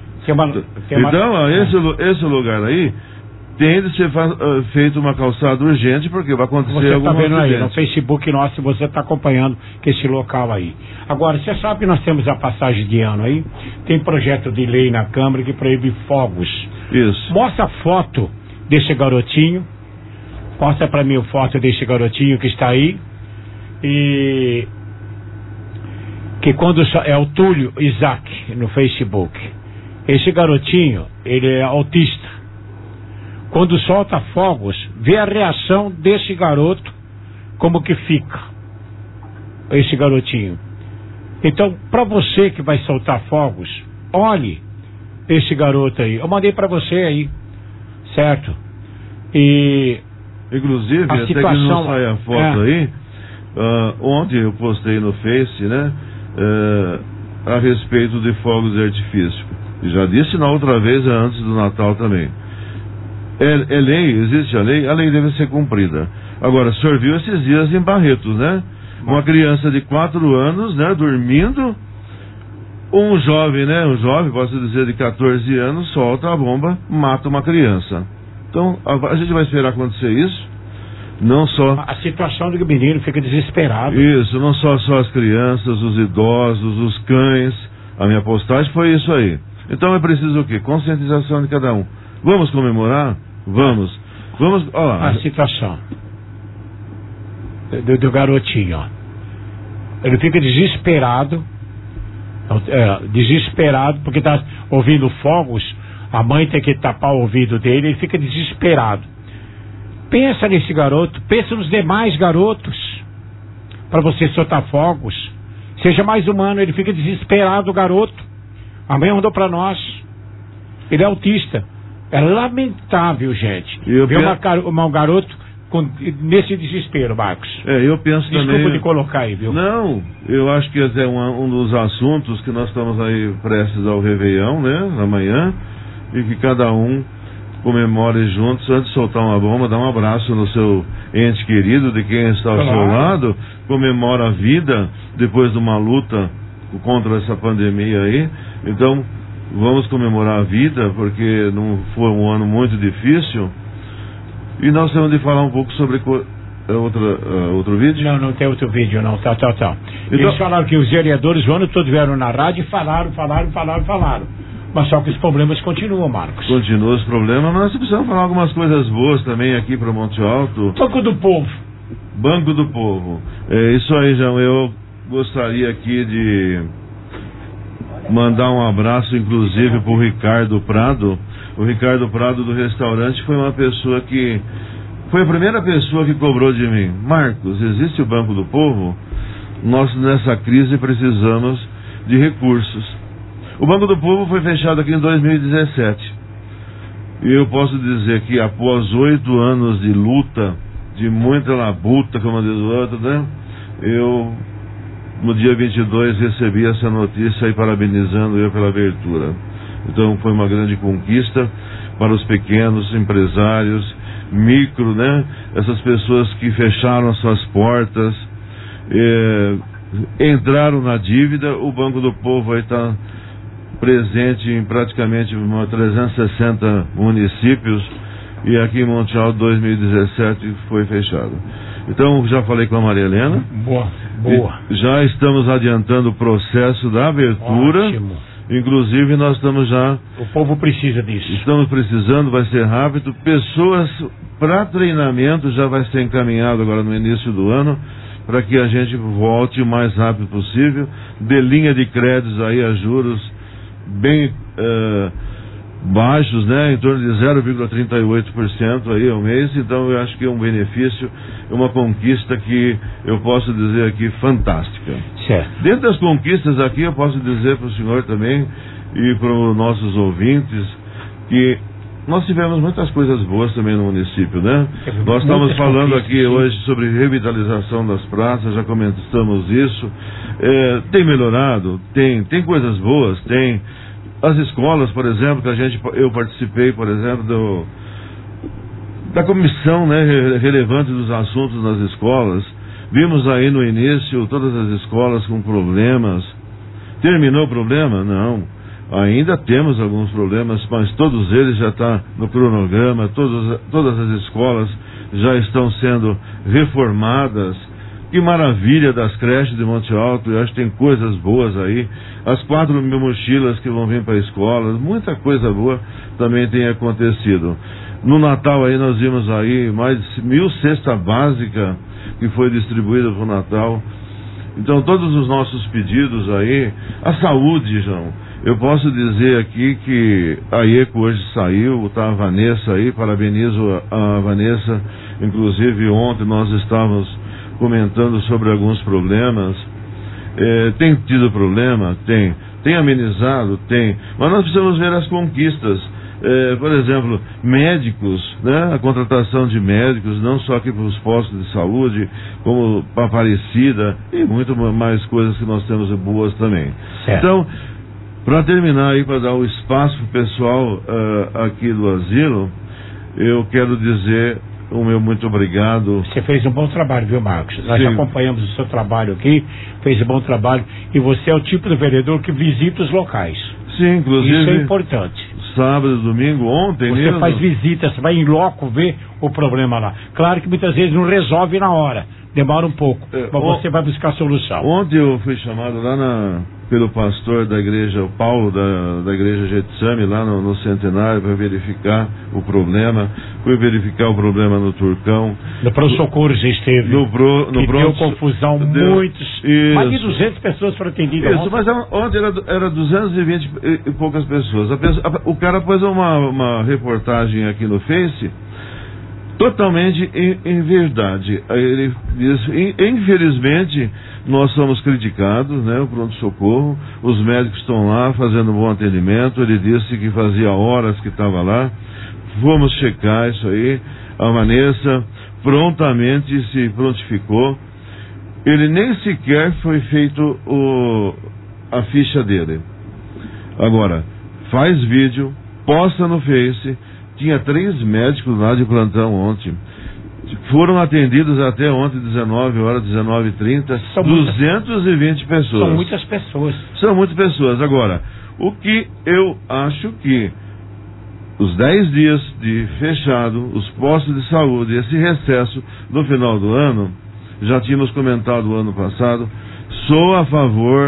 Esse lugar aí tem de ser feito uma calçada urgente, porque vai acontecer algum acidente. Você está vendo aí, no Facebook nosso, você está acompanhando que esse local aí. Agora, você sabe que nós temos a passagem de ano aí, tem projeto de lei na Câmara que proíbe fogos. Isso. Mostra a foto desse garotinho, mostra para mim a foto desse garotinho que está aí, e que quando é o Túlio Isaac no Facebook. Esse garotinho, ele é autista. Quando solta fogos, vê a reação desse garoto, como que fica, esse garotinho. Então, para você que vai soltar fogos, olhe esse garoto aí. Eu mandei para você aí, certo? E inclusive, até que não sai a foto aí, ontem eu postei no Face, né, a respeito de fogos de artifício. Já disse na outra vez, antes do Natal também. É lei, existe a lei deve ser cumprida. Agora, o senhor viu esses dias em Barretos, né? Uma criança de 4 anos, né, dormindo, um jovem, posso dizer, de 14 anos, solta a bomba, mata uma criança. Então, a gente vai esperar acontecer isso, não só... A situação do menino fica desesperado. Isso, não só as crianças, os idosos, os cães. A minha postagem foi isso aí. Então é preciso o quê? Conscientização de cada um. Vamos comemorar? Vamos. A situação do garotinho, ó. Ele fica desesperado, porque tá ouvindo fogos, a mãe tem que tapar o ouvido dele, ele fica desesperado. Pensa nesse garoto, pensa nos demais garotos, para você soltar fogos. Seja mais humano, ele fica desesperado, o garoto. A mãe mandou para nós. Ele é autista. É lamentável, gente. Ver um garoto nesse desespero, Marcos. Eu penso também... Desculpa de colocar aí, viu? Não, eu acho que esse é um dos assuntos que nós estamos aí prestes ao Réveillon, né? Amanhã. E que cada um comemore juntos, antes de soltar uma bomba, dá um abraço no seu ente querido, de quem está ao seu lado, comemora a vida depois de uma luta contra essa pandemia aí. Então, vamos comemorar a vida, porque não foi um ano muito difícil. E nós temos de falar um pouco sobre outro vídeo? Não tem outro vídeo, não. Tá. Então, eles falaram que os vereadores o ano todo vieram na rádio e falaram. Mas só que os problemas continuam, Marcos. Continuam os problemas, mas nós precisamos falar algumas coisas boas também aqui para Monte Alto. Banco do Povo. Banco do Povo. É isso aí, João. Eu gostaria aqui de mandar um abraço, inclusive, para o Ricardo Prado, O Ricardo Prado do restaurante foi uma pessoa que... Foi a primeira pessoa que cobrou de mim. Marcos, existe o Banco do Povo? Nós nessa crise precisamos de recursos. O Banco do Povo foi fechado aqui em 2017. E eu posso dizer que após 8 anos de luta, de muita labuta, como diz o outro, né? Eu, no dia 22, recebi essa notícia e parabenizando eu pela abertura. Então foi uma grande conquista para os pequenos empresários, micro, né? Essas pessoas que fecharam as suas portas, entraram na dívida. O Banco do Povo vai estar presente em praticamente 360 municípios, e aqui em Monte Alto 2017 foi fechado. Então já falei com a Maria Helena. Boa. Já estamos adiantando o processo da abertura. Ótimo. Inclusive nós estamos já... O povo precisa disso. Estamos precisando, vai ser rápido. Pessoas para treinamento já vai ser encaminhado agora no início do ano, para que a gente volte o mais rápido possível. Dê linha de créditos aí a juros bem baixos, né? Em torno de 0,38% aí ao mês. Então eu acho que é um benefício, uma conquista que eu posso dizer aqui fantástica. Certo. Dentro das conquistas aqui eu posso dizer para o senhor também e para os nossos ouvintes que nós tivemos muitas coisas boas também no município, né? Nós estamos falando aqui hoje sobre revitalização das praças, já comentamos isso. Tem melhorado? Tem coisas boas, tem. As escolas, por exemplo, eu participei, por exemplo, da comissão, né, relevante dos assuntos nas escolas. Vimos aí no início todas as escolas com problemas. Terminou o problema? Não. Ainda temos alguns problemas, mas todos eles já estão no cronograma, todas as escolas já estão sendo reformadas. Que maravilha das creches de Monte Alto, eu acho que tem coisas boas aí. As 4 mil mochilas que vão vir para a escola, muita coisa boa também tem acontecido. No Natal aí nós vimos aí mais de 1.000 cesta básica que foi distribuída para o Natal. Então todos os nossos pedidos aí, a saúde, João, eu posso dizer aqui que a IECO hoje saiu, tá a Vanessa aí, parabenizo a Vanessa, inclusive ontem nós estávamos comentando sobre alguns problemas. Tem tido problema? Tem amenizado? Tem, mas nós precisamos ver as conquistas. Por exemplo, médicos, né? A contratação de médicos, não só aqui para os postos de saúde, como para Aparecida e muito mais coisas que nós temos boas também. Certo. Então, para terminar aí, para dar o espaço para o pessoal aqui do asilo, eu quero dizer o meu muito obrigado. Você fez um bom trabalho, viu, Marcos? Nós Sim. acompanhamos o seu trabalho aqui, fez um bom trabalho, e você é o tipo de vereador que visita os locais. Sim, inclusive. Isso é importante. Sábado, domingo, ontem você mesmo. faz visitas, você vai em loco ver o problema lá. Claro que muitas vezes não resolve na hora, demora um pouco, mas você vai buscar solução. Ontem eu fui chamado lá pelo pastor da igreja, o Paulo da igreja Getsame, lá no Centenário, para verificar o problema. Fui verificar o problema no Turcão. No Pronto-Socorro já esteve. Deu confusão, muitos. Mais de 200 pessoas foram atendidas. Isso, mas ontem era 220 e poucas pessoas. O cara pôs uma reportagem aqui no Face, totalmente em verdade. Ele diz, infelizmente, nós somos criticados, né? O pronto-socorro, os médicos estão lá fazendo um bom atendimento. Ele disse que fazia horas que estava lá. Fomos checar isso aí. A Vanessa prontamente se prontificou. Ele nem sequer foi feito a ficha dele. Agora, faz vídeo, posta no Face. Tinha 3 médicos lá de plantão ontem. Foram atendidos até ontem, 19 horas, 19h30, 220 pessoas. São muitas pessoas. São muitas pessoas. Agora, o que eu acho que os 10 dias de fechado, os postos de saúde, esse recesso no final do ano, já tínhamos comentado o ano passado, sou a favor...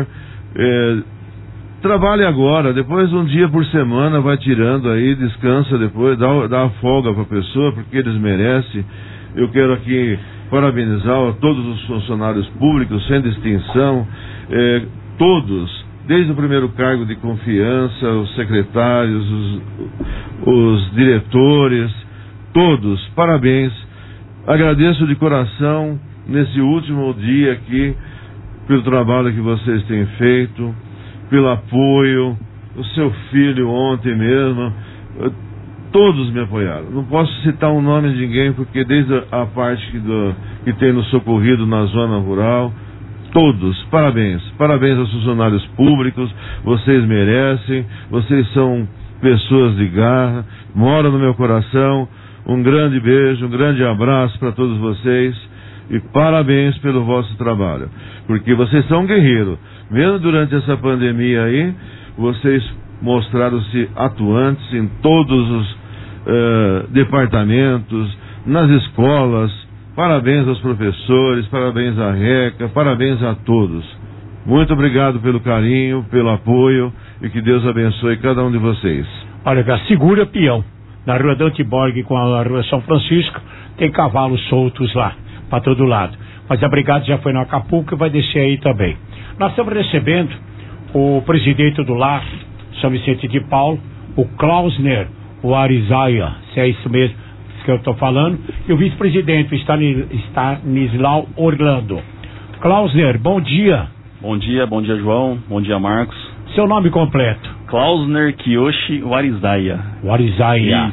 Trabalhe agora, depois um dia por semana vai tirando aí, descansa depois, dá a folga para a pessoa, porque eles merecem. Eu quero aqui parabenizar a todos os funcionários públicos, sem distinção, todos desde o primeiro cargo de confiança, os secretários, os diretores, todos, parabéns. Agradeço de coração nesse último dia aqui pelo trabalho que vocês têm feito, pelo apoio. O seu filho ontem mesmo, todos me apoiaram. Não posso citar o nome de ninguém, porque desde a parte que tem nos socorrido na zona rural, todos, parabéns. Parabéns aos funcionários públicos, vocês merecem, vocês são pessoas de garra, moram no meu coração. Um grande beijo, um grande abraço para todos vocês e parabéns pelo vosso trabalho, porque vocês são guerreiros. Mesmo durante essa pandemia aí, vocês mostraram-se atuantes em todos os departamentos, nas escolas. Parabéns aos professores, parabéns à RECA, parabéns a todos. Muito obrigado pelo carinho, pelo apoio e que Deus abençoe cada um de vocês. Olha, segura peão. Na rua Dante Borg com a rua São Francisco, tem cavalos soltos lá, para todo lado. Mas a brigada já foi no Acapulco e vai descer aí também. Nós estamos recebendo o presidente do Lar, São Vicente de Paulo, o Klausner, o Arizaia, se é isso mesmo que eu estou falando, e o vice-presidente, o Stanislau Orlando. Klausner, bom dia. Bom dia, João, bom dia, Marcos. Seu nome completo? Klausner Kiyoshi Warizaia. Warizaia.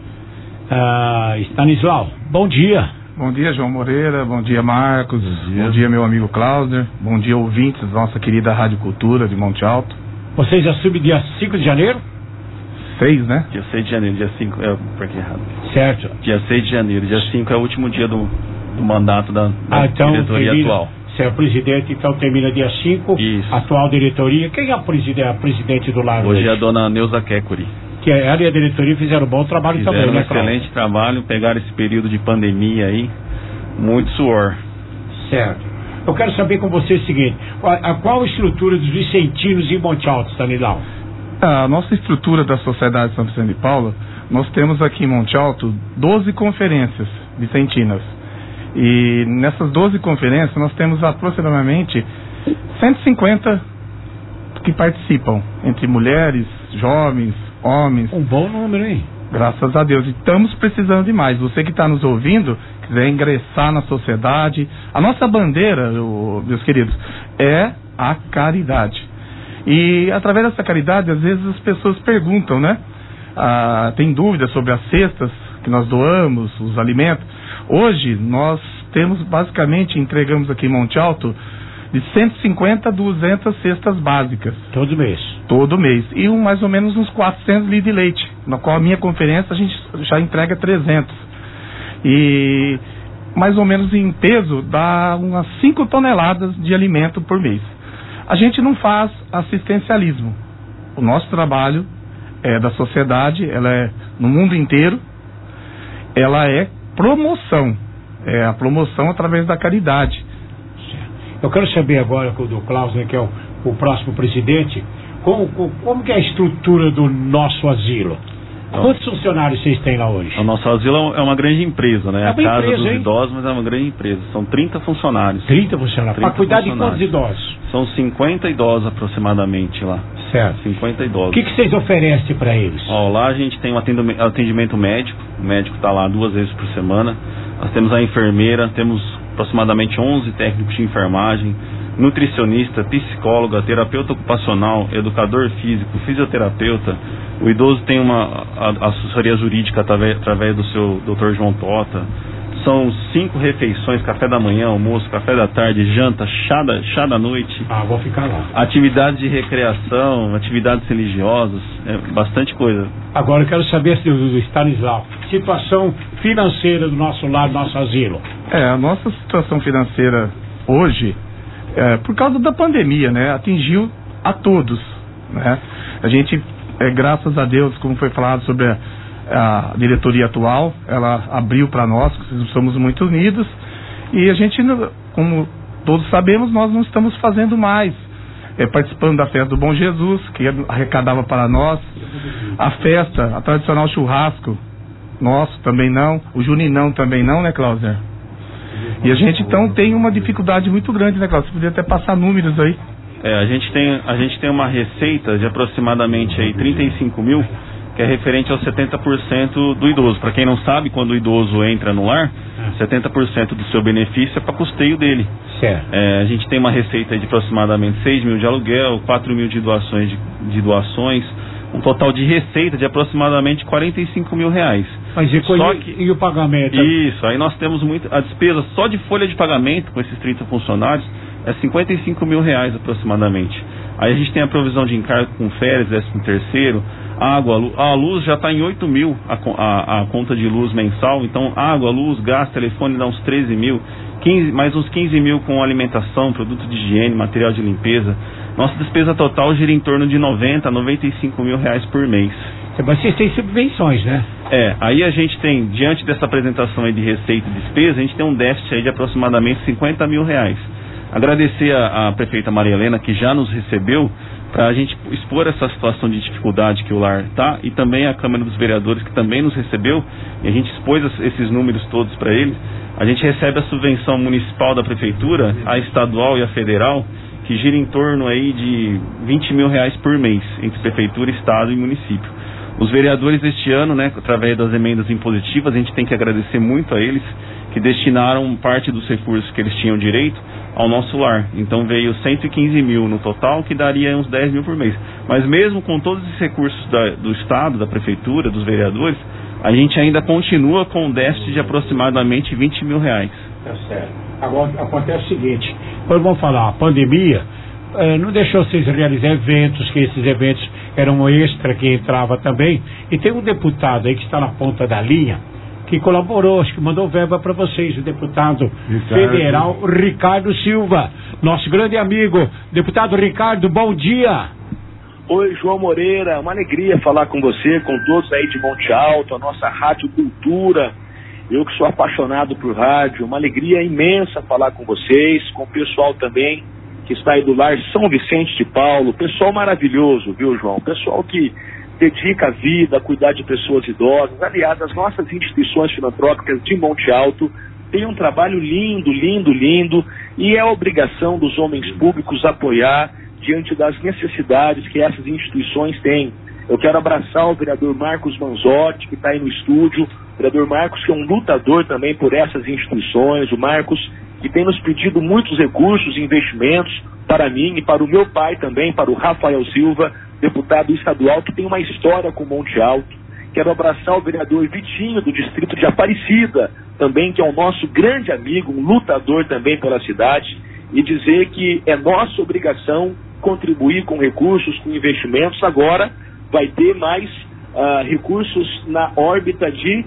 Stanislau, bom dia. Bom dia, João Moreira, bom dia, Marcos, bom dia, meu amigo Klausner, bom dia, ouvintes da nossa querida Rádio Cultura de Monte Alto. Vocês assumem dia 5 de janeiro? 6, né? Dia 6 de janeiro, dia 5, porque errado. Certo. Dia 6 de janeiro, dia 5 é o último dia do mandato da então, diretoria atual. Você é o presidente, então termina dia 5, Isso. Atual diretoria. Quem é a presidente do Lar hoje? Hoje é a dona Neuza Kekuri. Que ela e a diretoria fizeram um bom trabalho também, né, Fizeram um excelente trabalho, pegaram esse período de pandemia aí, muito suor. Certo. Eu quero saber com você o seguinte, qual a estrutura dos vicentinos em Monte Alto, Stanislau? A nossa estrutura da Sociedade São Vicente de Paulo, nós temos aqui em Monte Alto 12 conferências vicentinas. E nessas 12 conferências nós temos aproximadamente 150 que participam, entre mulheres, jovens, homens. Um bom número, hein? Graças a Deus. E estamos precisando de mais. Você que está nos ouvindo, quiser ingressar na sociedade, a nossa bandeira, meus queridos, é a caridade. E através dessa caridade, às vezes as pessoas perguntam, né? Tem dúvidas sobre as cestas que nós doamos, os alimentos. Hoje nós temos basicamente, entregamos aqui em Monte Alto, de 150 a 200 cestas básicas. Todo mês? Todo mês. E mais ou menos uns 400 litros de leite, na qual a minha conferência a gente já entrega 300. E mais ou menos em peso dá umas 5 toneladas de alimento por mês. A gente não faz assistencialismo. O nosso trabalho é da sociedade, ela é no mundo inteiro, ela é promoção. É a promoção através da caridade. Eu quero saber agora do Klaus, né, que é o próximo presidente, como que é a estrutura do nosso asilo? Quantos funcionários vocês têm lá hoje? O nosso asilo é uma grande empresa, né? É uma a casa empresa, dos hein? Idosos, mas é uma grande empresa. São 30 funcionários. 30 funcionários. Para cuidar de quantos idosos? São 50 idosos aproximadamente lá. Certo. 50 idosos. O que vocês oferecem para eles? Lá a gente tem um atendimento médico. O médico está lá 2 vezes por semana. Nós temos a enfermeira, temos aproximadamente 11 técnicos de enfermagem, nutricionista, psicóloga, terapeuta ocupacional, educador físico, fisioterapeuta. O idoso tem uma assessoria jurídica através do seu Dr. João Tota. São 5 refeições: café da manhã, almoço, café da tarde, janta, chá da noite. Vou ficar lá. Atividades de recreação, atividades religiosas, bastante coisa. Agora eu quero saber do Stanislau, situação financeira do nosso lar, do nosso asilo. A nossa situação financeira hoje, por causa da pandemia, né, atingiu a todos, né? A gente, graças a Deus, como foi falado sobre a diretoria atual, ela abriu para nós, somos muito unidos, e a gente, como todos sabemos, nós não estamos fazendo mais, participando da festa do Bom Jesus, que arrecadava para nós, a festa, a tradicional churrasco, nosso também não, o Juninão também não, né, Klausner? E a gente então tem uma dificuldade muito grande, né, Klausner? Você podia até passar números aí. A gente tem uma receita de aproximadamente aí 35 mil, que é referente aos 70% do idoso. Para quem não sabe, quando o idoso entra no lar, 70% do seu benefício é para custeio dele. Certo. A gente tem uma receita de aproximadamente 6 mil de aluguel, 4 mil de doações, um total de receita de aproximadamente 45 mil reais. Mas e o pagamento? Isso, aí nós temos a despesa só de folha de pagamento com esses 30 funcionários é 55 mil reais aproximadamente. Aí a gente tem a provisão de encargo com férias, 13º, água, a luz já está em 8 mil a conta de luz mensal, então água, luz, gás, telefone dá uns 13 mil, mais uns 15 mil com alimentação, produto de higiene, material de limpeza. Nossa despesa total gira em torno de 90 a 95 mil reais por mês. Mas vocês têm subvenções, né? Aí a gente tem, diante dessa apresentação aí de receita e despesa, a gente tem um déficit aí de aproximadamente 50 mil reais. Agradecer a prefeita Maria Helena, que já nos recebeu, para a gente expor essa situação de dificuldade que o lar está, e também a Câmara dos Vereadores, que também nos recebeu, e a gente expôs esses números todos para eles. A gente recebe a subvenção municipal da prefeitura, a estadual e a federal, que gira em torno aí de 20 mil reais por mês, entre prefeitura, estado e município. Os vereadores este ano, né, através das emendas impositivas, a gente tem que agradecer muito a eles, que destinaram parte dos recursos que eles tinham direito ao nosso lar. Então veio 115 mil no total, que daria uns 10 mil por mês. Mas mesmo com todos esses recursos do Estado, da Prefeitura, dos vereadores, a gente ainda continua com um déficit de aproximadamente 20 mil reais. Tá certo. Agora acontece o seguinte, quando vamos falar, a pandemia não deixou vocês realizar eventos, que esses eventos eram um extra que entrava também, e tem um deputado aí que está na ponta da linha, que colaborou, acho que mandou verba para vocês, o deputado federal Ricardo Silva, nosso grande amigo. Deputado Ricardo, bom dia. Oi, João Moreira, uma alegria falar com você, com todos aí de Monte Alto, a nossa Rádio Cultura. Eu que sou apaixonado por rádio, uma alegria imensa falar com vocês, com o pessoal também que está aí do lar São Vicente de Paulo, pessoal maravilhoso, viu, João? Pessoal que dedica a vida a cuidar de pessoas idosas. Aliás, as nossas instituições filantrópicas de Monte Alto têm um trabalho lindo, lindo, lindo, e é a obrigação dos homens públicos apoiar diante das necessidades que essas instituições têm. Eu quero abraçar o vereador Marcos Manzotti, que está aí no estúdio, o vereador Marcos, que é um lutador também por essas instituições, o Marcos, que tem nos pedido muitos recursos e investimentos para mim e para o meu pai também, para o Rafael Silva, deputado estadual, que tem uma história com Monte Alto. Quero abraçar o vereador Vitinho, do distrito de Aparecida, também, que é o nosso grande amigo, um lutador também pela cidade, e dizer que é nossa obrigação contribuir com recursos, com investimentos. Agora vai ter mais recursos na órbita de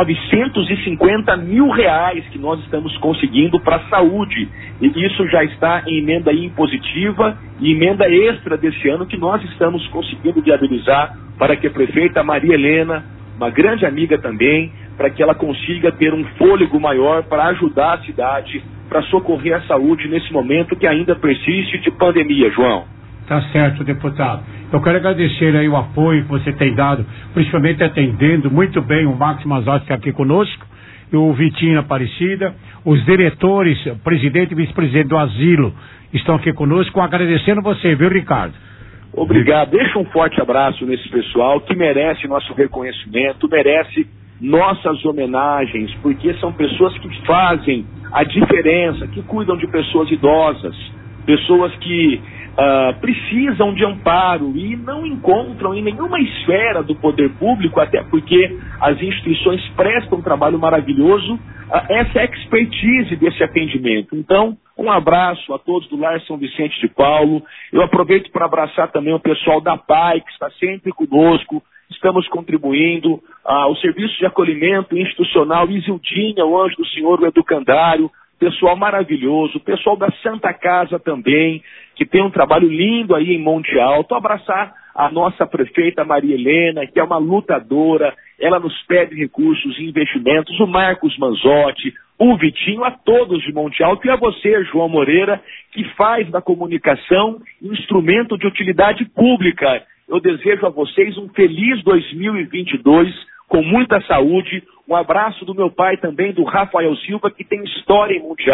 950 mil reais que nós estamos conseguindo para a saúde, e isso já está em emenda impositiva e emenda extra desse ano que nós estamos conseguindo viabilizar para que a prefeita Maria Helena, uma grande amiga também, para que ela consiga ter um fôlego maior para ajudar a cidade, para socorrer a saúde nesse momento que ainda persiste de pandemia, João. Tá certo, deputado. Eu quero agradecer aí o apoio que você tem dado, principalmente atendendo muito bem o Marcos Manzotti, que está aqui conosco, e o Vitinho Aparecida, os diretores, presidente e vice-presidente do asilo estão aqui conosco, agradecendo você, viu, Ricardo? Obrigado. Deixa um forte abraço nesse pessoal que merece nosso reconhecimento, merece nossas homenagens, porque são pessoas que fazem a diferença, que cuidam de pessoas idosas, pessoas que precisam de amparo e não encontram em nenhuma esfera do poder público, até porque as instituições prestam um trabalho maravilhoso, essa expertise desse atendimento. Então, um abraço a todos do Lar São Vicente de Paulo. Eu aproveito para abraçar também o pessoal da PAI, que está sempre conosco. Estamos contribuindo ao serviço de acolhimento institucional Isildinha, o Anjo do Senhor, o Educandário, pessoal maravilhoso, pessoal da Santa Casa também, que tem um trabalho lindo aí em Monte Alto. Abraçar a nossa prefeita Maria Helena, que é uma lutadora, ela nos pede recursos e investimentos, o Marcos Manzotti, o Vitinho, a todos de Monte Alto, e a você, João Moreira, que faz da comunicação instrumento de utilidade pública. Eu desejo a vocês um feliz 2022, com muita saúde. Um abraço do meu pai também, do Rafael Silva, que tem história em Monte Alto,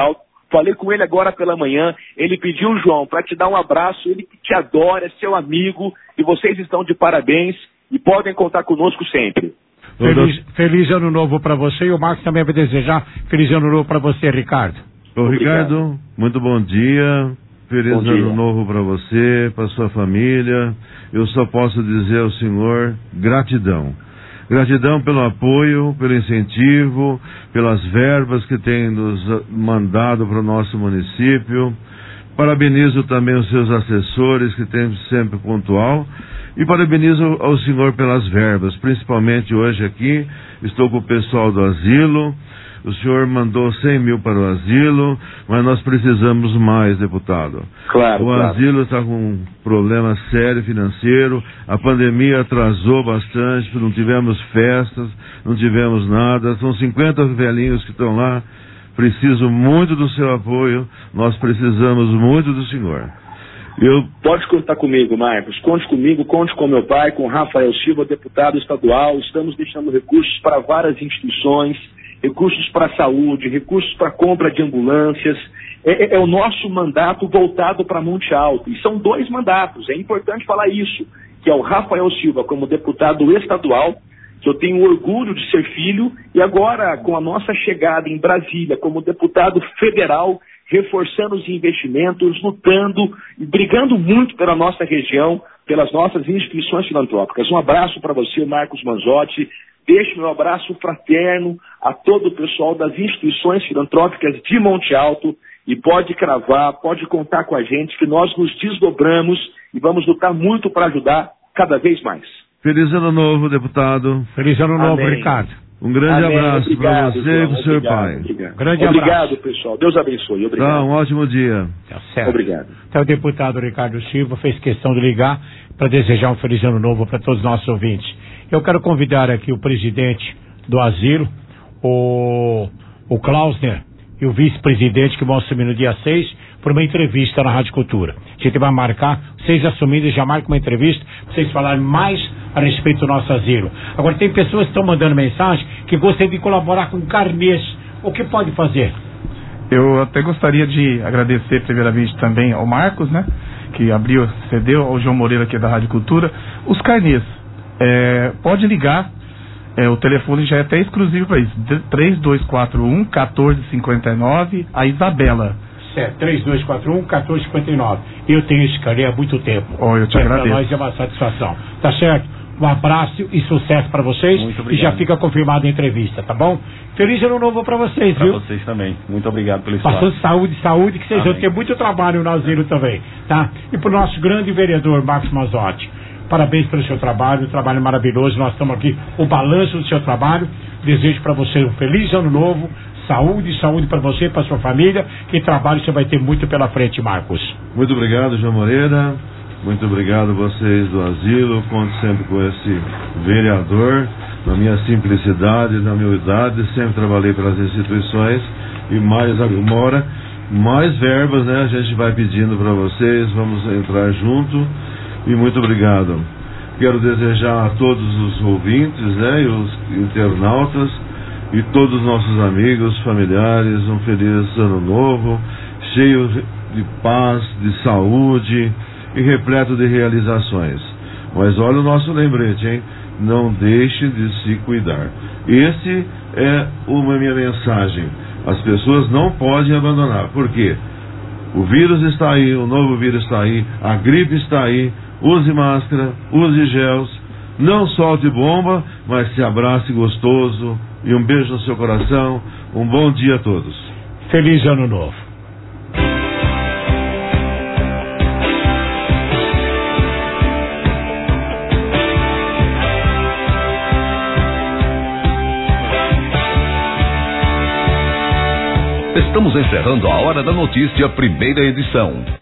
Falei com ele agora pela manhã, ele pediu, João, para te dar um abraço, ele te adora, é seu amigo, e vocês estão de parabéns e podem contar conosco sempre. Feliz ano novo para você, e o Marcos também vai desejar feliz ano novo para você, Ricardo. Ô, Ricardo, muito bom dia. Feliz ano novo para você, para sua família. Eu só posso dizer ao senhor gratidão. Gratidão pelo apoio, pelo incentivo, pelas verbas que tem nos mandado para o nosso município. Parabenizo também os seus assessores, que tem sempre pontual. E parabenizo ao senhor pelas verbas, principalmente hoje aqui. Estou com o pessoal do asilo. O senhor mandou 100 mil para o asilo, mas nós precisamos mais, deputado. Claro. O asilo está com um problema sério financeiro, a pandemia atrasou bastante, não tivemos festas, não tivemos nada, são 50 velhinhos que estão lá. Preciso muito do seu apoio, nós precisamos muito do senhor. Pode contar comigo, Marcos. Conte comigo, conte com meu pai, com Rafael Silva, deputado estadual. Estamos deixando recursos para várias instituições, recursos para a saúde, recursos para compra de ambulâncias. É o nosso mandato voltado para Monte Alto. E são 2 mandatos, é importante falar isso, que é o Rafael Silva como deputado estadual, que eu tenho orgulho de ser filho, e agora com a nossa chegada em Brasília como deputado federal, reforçando os investimentos, lutando e brigando muito pela nossa região, pelas nossas instituições filantrópicas. Um abraço para você, Marcos Manzotti. Deixo meu abraço fraterno a todo o pessoal das instituições filantrópicas de Monte Alto, e pode cravar, pode contar com a gente, que nós nos desdobramos e vamos lutar muito para ajudar cada vez mais. Feliz ano novo, deputado. Feliz ano novo, Ricardo. Um grande abraço para você e para o seu pai. Obrigado, pessoal. Deus abençoe. Obrigado. Tá, um ótimo dia. Tá certo. Obrigado. Então, o deputado Ricardo Silva fez questão de ligar para desejar um feliz ano novo para todos os nossos ouvintes. Eu quero convidar aqui o presidente do asilo, o Klausner, e o vice-presidente, que vão assumir no dia 6, por uma entrevista na Rádio Cultura. A gente vai marcar, vocês assumindo, já marcam uma entrevista, para vocês falarem mais a respeito do nosso asilo. Agora, tem pessoas que estão mandando mensagem que gostariam de colaborar com carnês. O que pode fazer? Eu até gostaria de agradecer primeiramente também ao Marcos, né, que cedeu ao João Moreira aqui da Rádio Cultura, os carnês. Pode ligar, o telefone já é até exclusivo para isso, 3241-1459, a Isabela. Certo, 3241-1459. Eu tenho esse carnê há muito tempo. Eu te agradeço. Para nós é uma satisfação. Tá certo? Um abraço e sucesso para vocês. Muito obrigado. E já fica confirmada a entrevista, tá bom? Feliz ano novo para vocês, viu? Para vocês também. Muito obrigado pelo espaço. Passando saúde, que vocês vão ter muito trabalho no asilo também, tá? E pro nosso grande vereador, Marcos Manzotti. Parabéns pelo seu trabalho, um trabalho maravilhoso. Nós estamos aqui, o balanço do seu trabalho. Desejo para você um feliz ano novo, saúde para você e para sua família. Que trabalho você vai ter muito pela frente, Marcos. Muito obrigado, João Moreira. Muito obrigado a vocês do asilo. Conto sempre com esse vereador. Na minha simplicidade, na humildade, sempre trabalhei pelas instituições. E mais agora, mais verbas, né? A gente vai pedindo para vocês, vamos entrar junto. E muito obrigado. Quero desejar a todos os ouvintes, né, e os internautas e todos os nossos amigos, familiares, um feliz ano novo, cheio de paz, de saúde e repleto de realizações. Mas olha o nosso lembrete, hein? Não deixe de se cuidar. Esse é uma minha mensagem. As pessoas não podem abandonar. Por quê? O vírus está aí, o novo vírus está aí, a gripe está aí. Use máscara, use gels, não solte bomba, mas se abrace gostoso e um beijo no seu coração. Um bom dia a todos. Feliz ano novo. Estamos encerrando a Hora da Notícia, primeira edição.